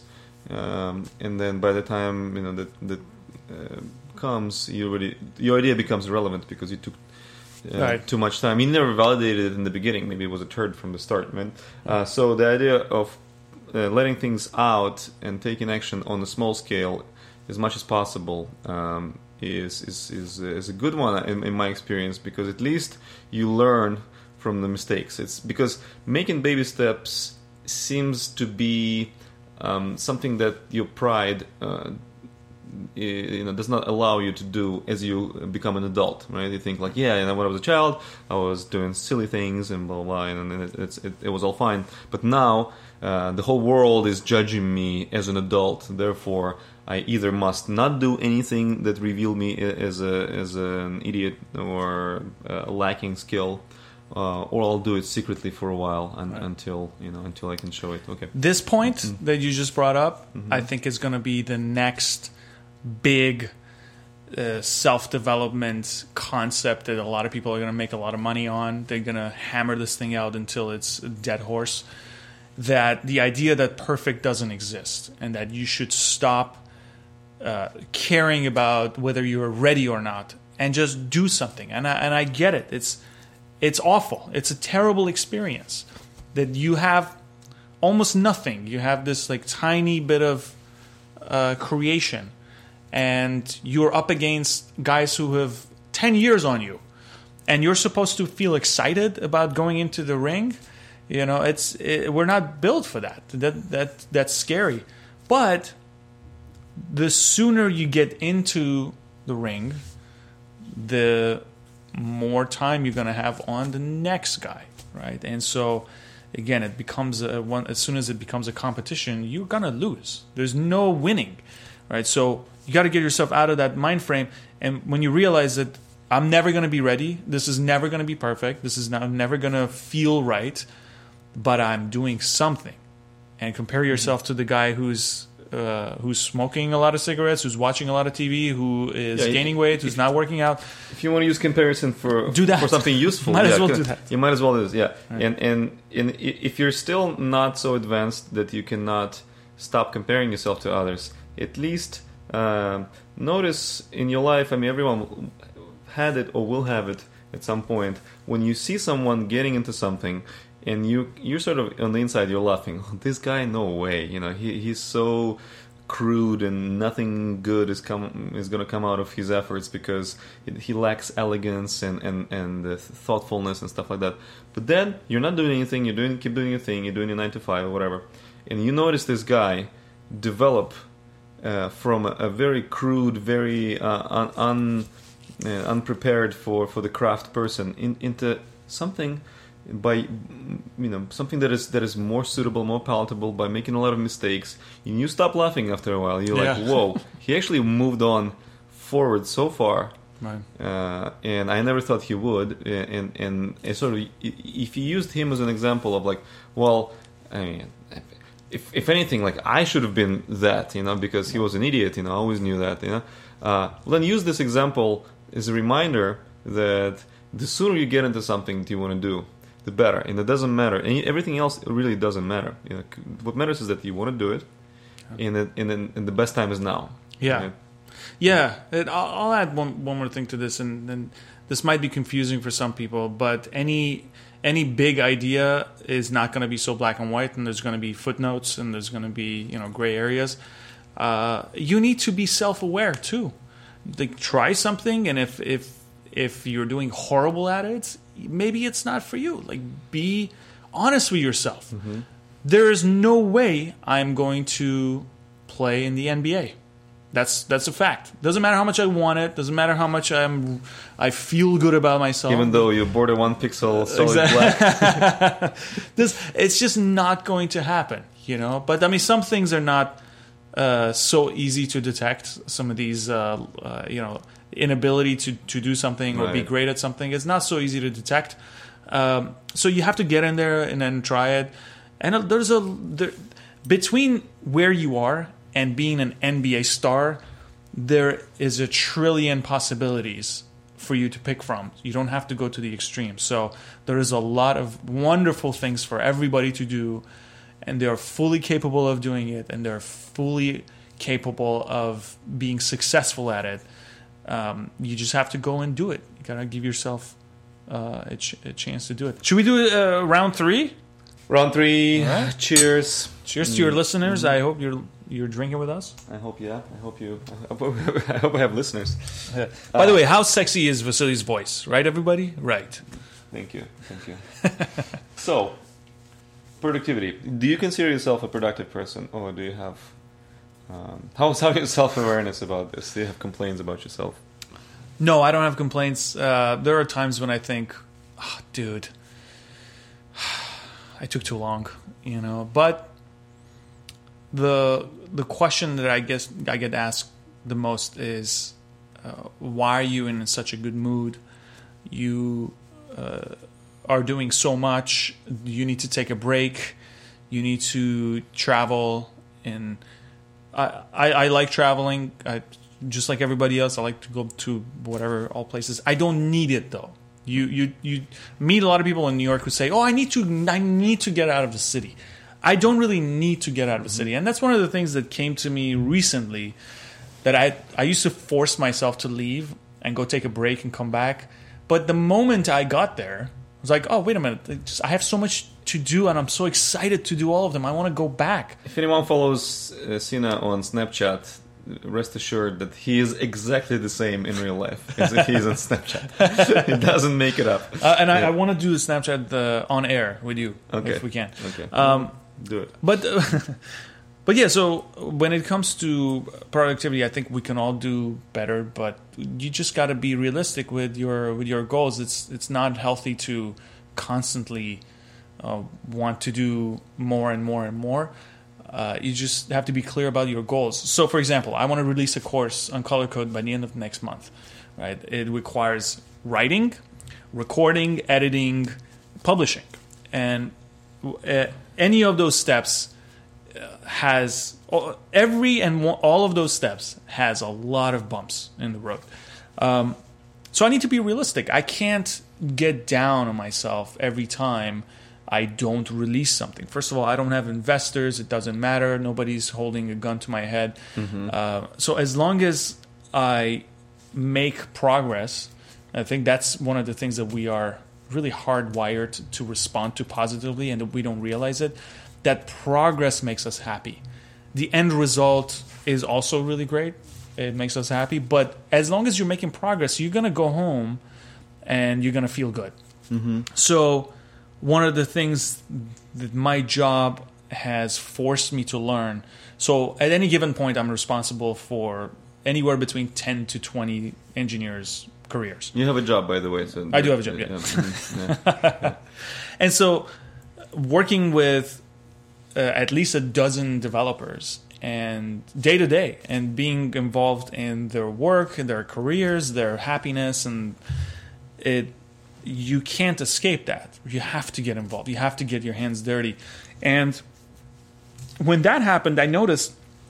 Um, and then by the time you know that that uh, comes, you already your idea becomes irrelevant because you took uh, right. too much time. You never validated it in the beginning. Maybe it was a turd from the start, man. Uh, so the idea of uh, letting things out and taking action on a small scale as much as possible um, is is is is a good one in, in my experience, because at least you learn from the mistakes. It's because making baby steps seems to be um, something that your pride uh, you know does not allow you to do as you become an adult, right? You think like, yeah, you know, when I was a child, I was doing silly things and blah blah, blah and then it, it's, it, it was all fine. But now uh, the whole world is judging me as an adult. Therefore, I either must not do anything that reveal me as a as an idiot or a lacking skill, uh, or I'll do it secretly for a while un- right. until you know until I can show it. Okay.
This point
mm-hmm.
that you just brought up,
mm-hmm.
I think is going to be the next big uh, self-development concept that a lot of people are going to make a lot of money on. They're going to hammer this thing out until it's a dead horse. That the idea that perfect doesn't exist, and that you should stop Uh, caring about whether you're ready or not, and just do something. And I, and I get it. It's it's awful. It's a terrible experience that you have almost nothing. You have this like tiny bit of uh, creation, and you're up against guys who have ten years on you, and you're supposed to feel excited about going into the ring. You know, it's it, we're not built for that. That that that's scary, but the sooner you get into the ring, the more time you're going to have on the next guy, right? And so, again, it becomes a one. As soon as it becomes a competition, you're going to lose. There's no winning, right? So you got to get yourself out of that mind frame. And when you realize that I'm never going to be ready. This is never going to be perfect. This is not, never going to feel right. But I'm doing something. And compare yourself to the guy who's uh, who's smoking a lot of cigarettes, who's watching a lot of T V, who is yeah, gaining weight, who's not working out.
If you want to use comparison for
do that.
for something useful,
might
yeah,
as well do that.
You might as well do this, yeah.
Right.
And, and and if you're still not so advanced that you cannot stop comparing yourself to others, at least um, notice in your life. I mean, everyone had it or will have it at some point. When you see someone getting into something, and you you're sort of on the inside, you're laughing. This guy, no way. You know, he he's so crude, and nothing good is come is going to come out of his efforts because it, he lacks elegance and and and uh, thoughtfulness and stuff like that. But then you're not doing anything. You're doing keep doing your thing. You're doing your nine to five or whatever, and you notice this guy develop uh, from a, a very crude, very uh, un, un uh, unprepared for for the craft person in, into something. By you know something that is that is more suitable, more palatable, by making a lot of mistakes, and you stop laughing after a while. You're
yeah.
like, "Whoa!" He actually moved on forward so far,
right.
uh, and I never thought he would. And, and and sort of, if you used him as an example of like, well, I mean, if if anything, like I should have been that, you know, because he was an idiot. You know, I always knew that. You know, uh, well, then use this example as a reminder that the sooner you get into something that you want to do, the better, and it doesn't matter. And everything else really doesn't matter. You know, what matters is that you want to do it, and it, and, and the best time is now.
Yeah,
right?
yeah. It, I'll, I'll add one one more thing to this, and, and this might be confusing for some people, but any any big idea is not going to be so black and white, and there's going to be footnotes, and there's going to be you know gray areas. Uh, you need to be self-aware too. Like try something, and if if if you're doing horrible at it, maybe it's not for you. Like, be honest with yourself. Mm-hmm. There is no way I'm going to play in the N B A. That's that's a fact. Doesn't matter how much I want it. Doesn't matter how much I'm I feel good about myself.
Even though you're border one pixel solid
exactly.
black.
this it's just not going to happen. You know. But I mean, some things are not uh, so easy to detect. Some of these, uh, uh, you know. inability to, to do something or
right.
be great at something is not so easy to detect. Um, so you have to get in there and then try it. And there's a there, between where you are and being an N B A star, there is a trillion possibilities for you to pick from. You don't have to go to the extreme. So there is a lot of wonderful things for everybody to do, and they are fully capable of doing it, and they're fully capable of being successful at it. Um, you just have to go and do it. You gotta give yourself uh, a, ch- a chance to do it. Should we do uh, round three?
Round three.
Right.
Cheers.
Cheers to your listeners. I hope you're you're drinking with us.
I hope yeah. I hope you. I hope, I hope I have listeners.
Uh, By uh, the way, how sexy is Vasily's voice? Right, everybody? Right.
Thank you. Thank you. So, productivity. Do you consider yourself a productive person, or do you have? Um, how's how your self-awareness about this? Do you have complaints about yourself?
No, I don't have complaints. Uh, there are times when I think, oh, dude, I took too long, you know. But the the question that I guess I get asked the most is, uh, why are you in such a good mood? You uh, are doing so much. You need to take a break. You need to travel and. I, I, I like traveling, I, just like everybody else. I like to go to whatever, all places. I don't need it though. You you you meet a lot of people in New York who say, "Oh, I need to I need to get out of the city." I don't really need to get out of the city, and that's one of the things that came to me recently. That I I used to force myself to leave and go take a break and come back, but the moment I got there, I was like, "Oh, wait a minute! Just, I have so much to do, and I'm so excited to do all of them. I want to go back."
If anyone follows uh, Sina on Snapchat, rest assured that he is exactly the same in real life as if he is on Snapchat. He doesn't make it up.
Uh, and
yeah.
I, I want to do the Snapchat uh, on air with you,
okay.
if we can.
Okay,
um,
do it.
But uh, but yeah, so when it comes to productivity, I think we can all do better. But you just got to be realistic with your with your goals. It's it's not healthy to constantly. Uh, want to do more and more and more. Uh, you just have to be clear about your goals. So, for example, I want to release a course on color code by the end of next month. Right? It requires writing, recording, editing, publishing. And uh, any of those steps has, every and all of those steps has a lot of bumps in the road. Um, so I need to be realistic. I can't get down on myself every time I don't release something. First of all, I don't have investors. It doesn't matter. Nobody's holding a gun to my head. Mm-hmm. Uh, so as long as I make progress, I think that's one of the things that we are really hardwired to, to respond to positively, and that we don't realize it. That progress makes us happy. The end result is also really great. It makes us happy. But as long as you're making progress, you're going to go home and you're going to feel good. Mm-hmm. So one of the things that my job has forced me to learn, so at any given point, I'm responsible for anywhere between ten to twenty engineers' careers.
You have a job, by the way. So
I do have a job, yeah. yeah. Mm-hmm. yeah. And so working with uh, at least a dozen developers and day to day, and being involved in their work, in their careers, their happiness, and it, you can't escape that. You have to get involved. You have to get your hands dirty. And when that happened, I noticed,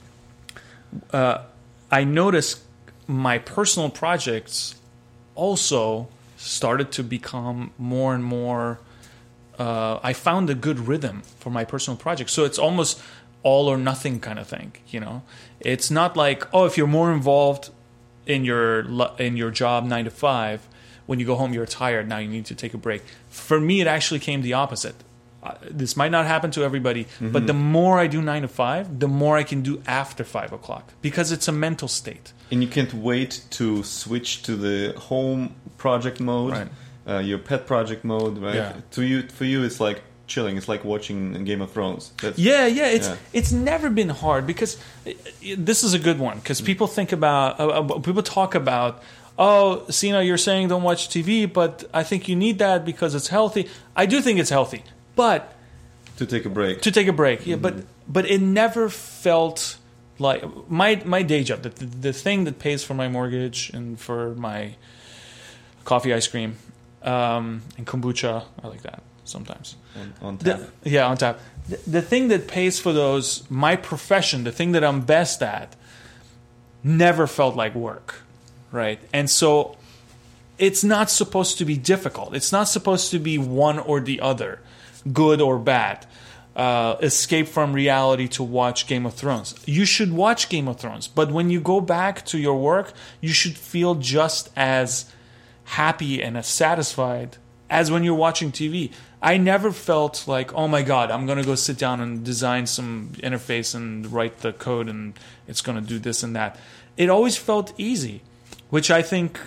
uh, I noticed my personal projects also started to become more and more. Uh, I found a good rhythm for my personal projects. So it's almost all or nothing kind of thing, you know. It's not like, oh, if you're more involved in your in your job nine to five, when you go home you're tired, now you need to take a break. For me, it actually came the opposite. Uh, this might not happen to everybody, mm-hmm. but the more I do nine to five, the more I can do after five o'clock, because it's a mental state.
And you can't wait to switch to the home project mode,
right.
uh, your pet project mode, right?
Yeah.
To you, for you, it's like chilling. It's like watching Game of Thrones. That's,
yeah, yeah. It's
yeah.
it's never been hard, because this is a good one, because people think about uh, people talk about, oh, Sina, you're saying don't watch T V, but I think you need that because it's healthy. I do think it's healthy, but
to take a break.
To take a break, yeah. Mm-hmm. But but it never felt like my my day job, the, the the thing that pays for my mortgage and for my coffee, ice cream, um, and kombucha. I like that sometimes.
On, on tap.
The, yeah, on tap. The, the thing that pays for those, my profession, the thing that I'm best at, never felt like work, right? And so it's not supposed to be difficult. It's not supposed to be one or the other, good or bad. Uh, escape from reality to watch Game of Thrones. You should watch Game of Thrones, but when you go back to your work, you should feel just as happy and as satisfied as when you're watching T V. I never felt like, oh my God, I'm going to go sit down and design some interface and write the code and it's going to do this and that. It always felt easy, which I think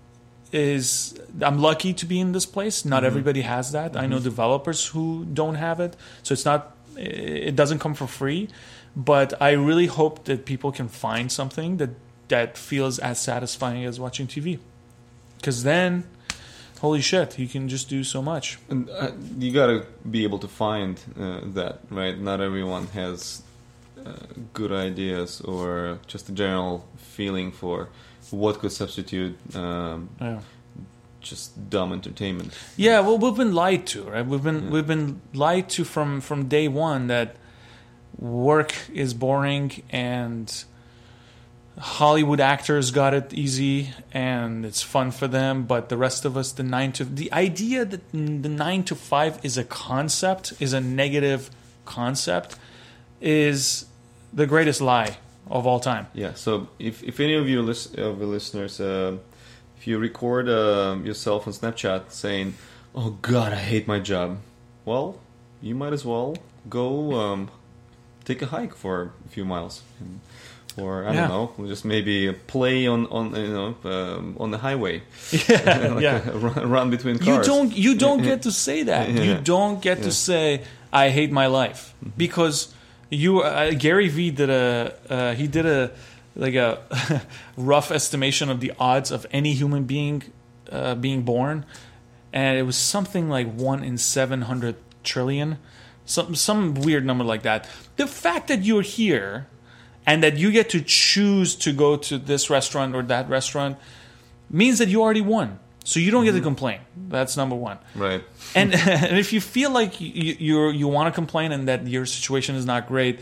is, I'm lucky to be in this place. Not mm-hmm. everybody has that. Mm-hmm. I know developers who don't have it. So it's not, it doesn't come for free. But I really hope that people can find something that, that feels as satisfying as watching T V. Because then, holy shit, you can just do so much.
And uh, you gotta be able to find uh, that, right? Not everyone has uh, good ideas or just a general feeling for what could substitute um,
yeah.
just dumb entertainment.
Yeah, well, we've been lied to, right? We've been
yeah.
we've been lied to from, from day one that work is boring and Hollywood actors got it easy and it's fun for them, but the rest of us, the nine to the idea that the nine to five is a concept, is a negative concept, is the greatest lie of all time.
Yeah. So if if any of you lis- of the listeners, uh, if you record uh, yourself on Snapchat saying, "Oh God, I hate my job," well, you might as well go um, take a hike for a few miles. And, Or I
yeah.
don't know, just maybe play on, on you know um, on the highway.
Yeah,
like
yeah.
A, a run, run between cars.
You don't you don't get to say that.
Yeah.
You don't get
yeah.
to say I hate my life, mm-hmm. because you uh, Gary Vee did a uh, he did a like a rough estimation of the odds of any human being uh, being born, and it was something like one in seven hundred trillion, some some weird number like that. The fact that you're here and that you get to choose to go to this restaurant or that restaurant means that you already won. So you don't get to complain. That's number one.
Right.
And, and if you feel like you you're, you want to complain and that your situation is not great,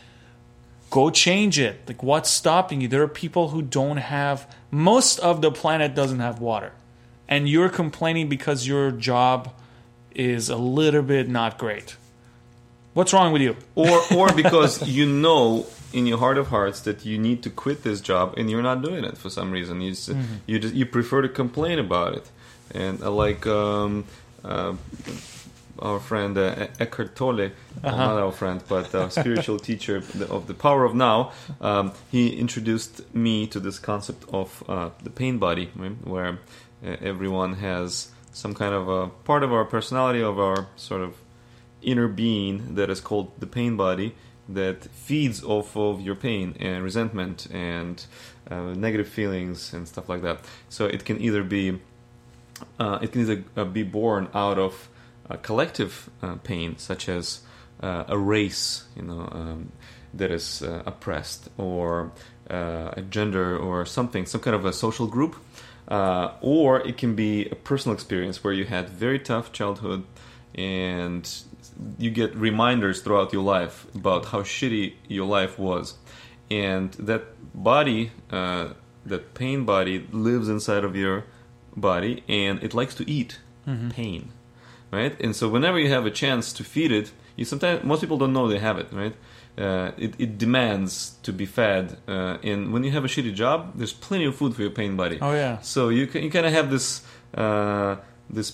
go change it. Like, what's stopping you? There are people who don't have... Most of the planet doesn't have water. And you're complaining because your job is a little bit not great. What's wrong with you?
Or or because you know in your heart of hearts that you need to quit this job and you're not doing it for some reason. You just, mm-hmm. you just you prefer to complain about it. And uh, like um, uh, our friend uh, Eckhart Tolle, uh-huh. uh, not our friend, but a spiritual teacher of the, of the Power of Now, um, he introduced me to this concept of uh, the pain body, right? Where uh, everyone has some kind of a part of our personality, of our sort of inner being that is called the pain body, that feeds off of your pain and resentment and uh, negative feelings and stuff like that. So it can either be uh, it can either uh, be born out of a collective uh, pain, such as uh, a race, you know, um, that is uh, oppressed, or uh, a gender, or something, some kind of a social group, uh, or it can be a personal experience where you had very tough childhood and you get reminders throughout your life about how shitty your life was, and that body, uh, that pain body, lives inside of your body, and it likes to eat mm-hmm. pain, right? And so whenever you have a chance to feed it, you sometimes most people don't know they have it, right? Uh, it, it demands to be fed, uh, and when you have a shitty job, there's plenty of food for your pain body.
Oh yeah.
So you can, you kind of have this uh, this.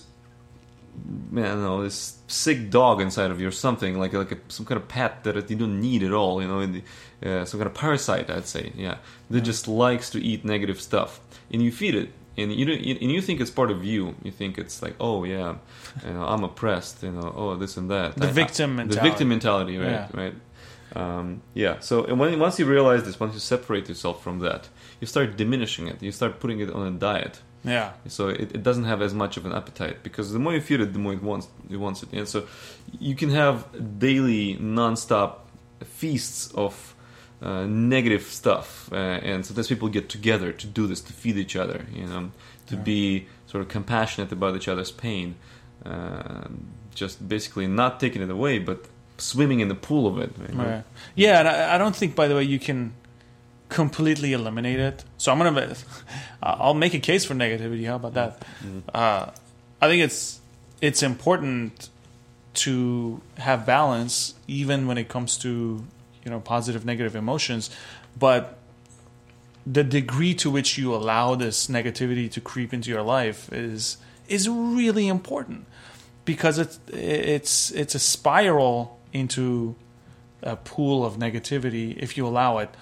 I don't know, this sick dog inside of you or something, like like a, some kind of pet that you don't need at all, you know, in the, uh, some kind of parasite, I'd say, yeah, that just likes to eat negative stuff, and you feed it, and you don't, and you think it's part of you. You think it's like, oh yeah, you know, I'm oppressed, you know, oh this and that.
The
I,
victim
I,
mentality.
The victim mentality, right,
yeah.
right. Um, yeah. So and when once you realize this, once you separate yourself from that, you start diminishing it. You start putting it on a diet.
Yeah.
So it, it doesn't have as much of an appetite, because the more you feed it, the more it wants it wants it. And so you can have daily, non-stop feasts of uh, negative stuff, uh, and sometimes people get together to do this, to feed each other, you know, to yeah. be sort of compassionate about each other's pain, uh, just basically not taking it away, but swimming in the pool of it. Right?
Right. Yeah, and I, I don't think, by the way, you can completely eliminate it. So I'm gonna, uh, I'll make a case for negativity. How about that? Mm-hmm. Uh, I think it's it's important to have balance, even when it comes to, you know, positive, negative emotions. But the degree to which you allow this negativity to creep into your life is is really important, because it's it's it's a spiral into a pool of negativity if you allow it.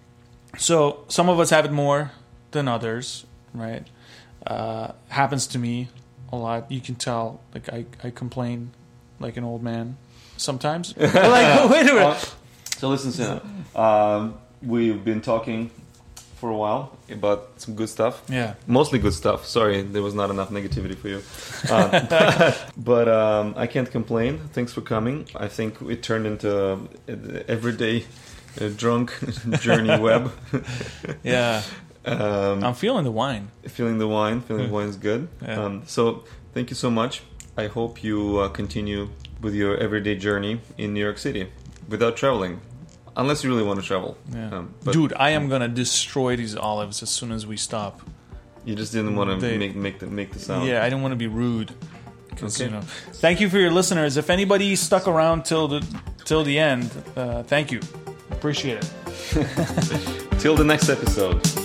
So some of us have it more than others, right? Uh, happens to me a lot. You can tell, like I, I complain like an old man sometimes. Like, wait a minute.
Uh, so listen, Sina, um, we've been talking for a while about some good stuff.
Yeah,
mostly good stuff. Sorry, there was not enough negativity for you, uh, but, but um, I can't complain. Thanks for coming. I think it turned into uh, everyday. A drunk journey web.
Yeah.
Um,
I'm feeling the wine.
Feeling the wine. Feeling the wine is good.
Yeah.
Um, so thank you so much. I hope you uh, continue with your everyday journey in New York City without traveling. Unless you really want to travel.
Yeah.
Um, but
Dude, I am going to destroy these olives as soon as we stop.
You just didn't want to
they,
make make the, make the sound.
Yeah, I didn't want to be rude. Okay. You know, thank you for your listeners. If anybody stuck around till the, till the end, uh, thank you. Appreciate it.
Till the next episode.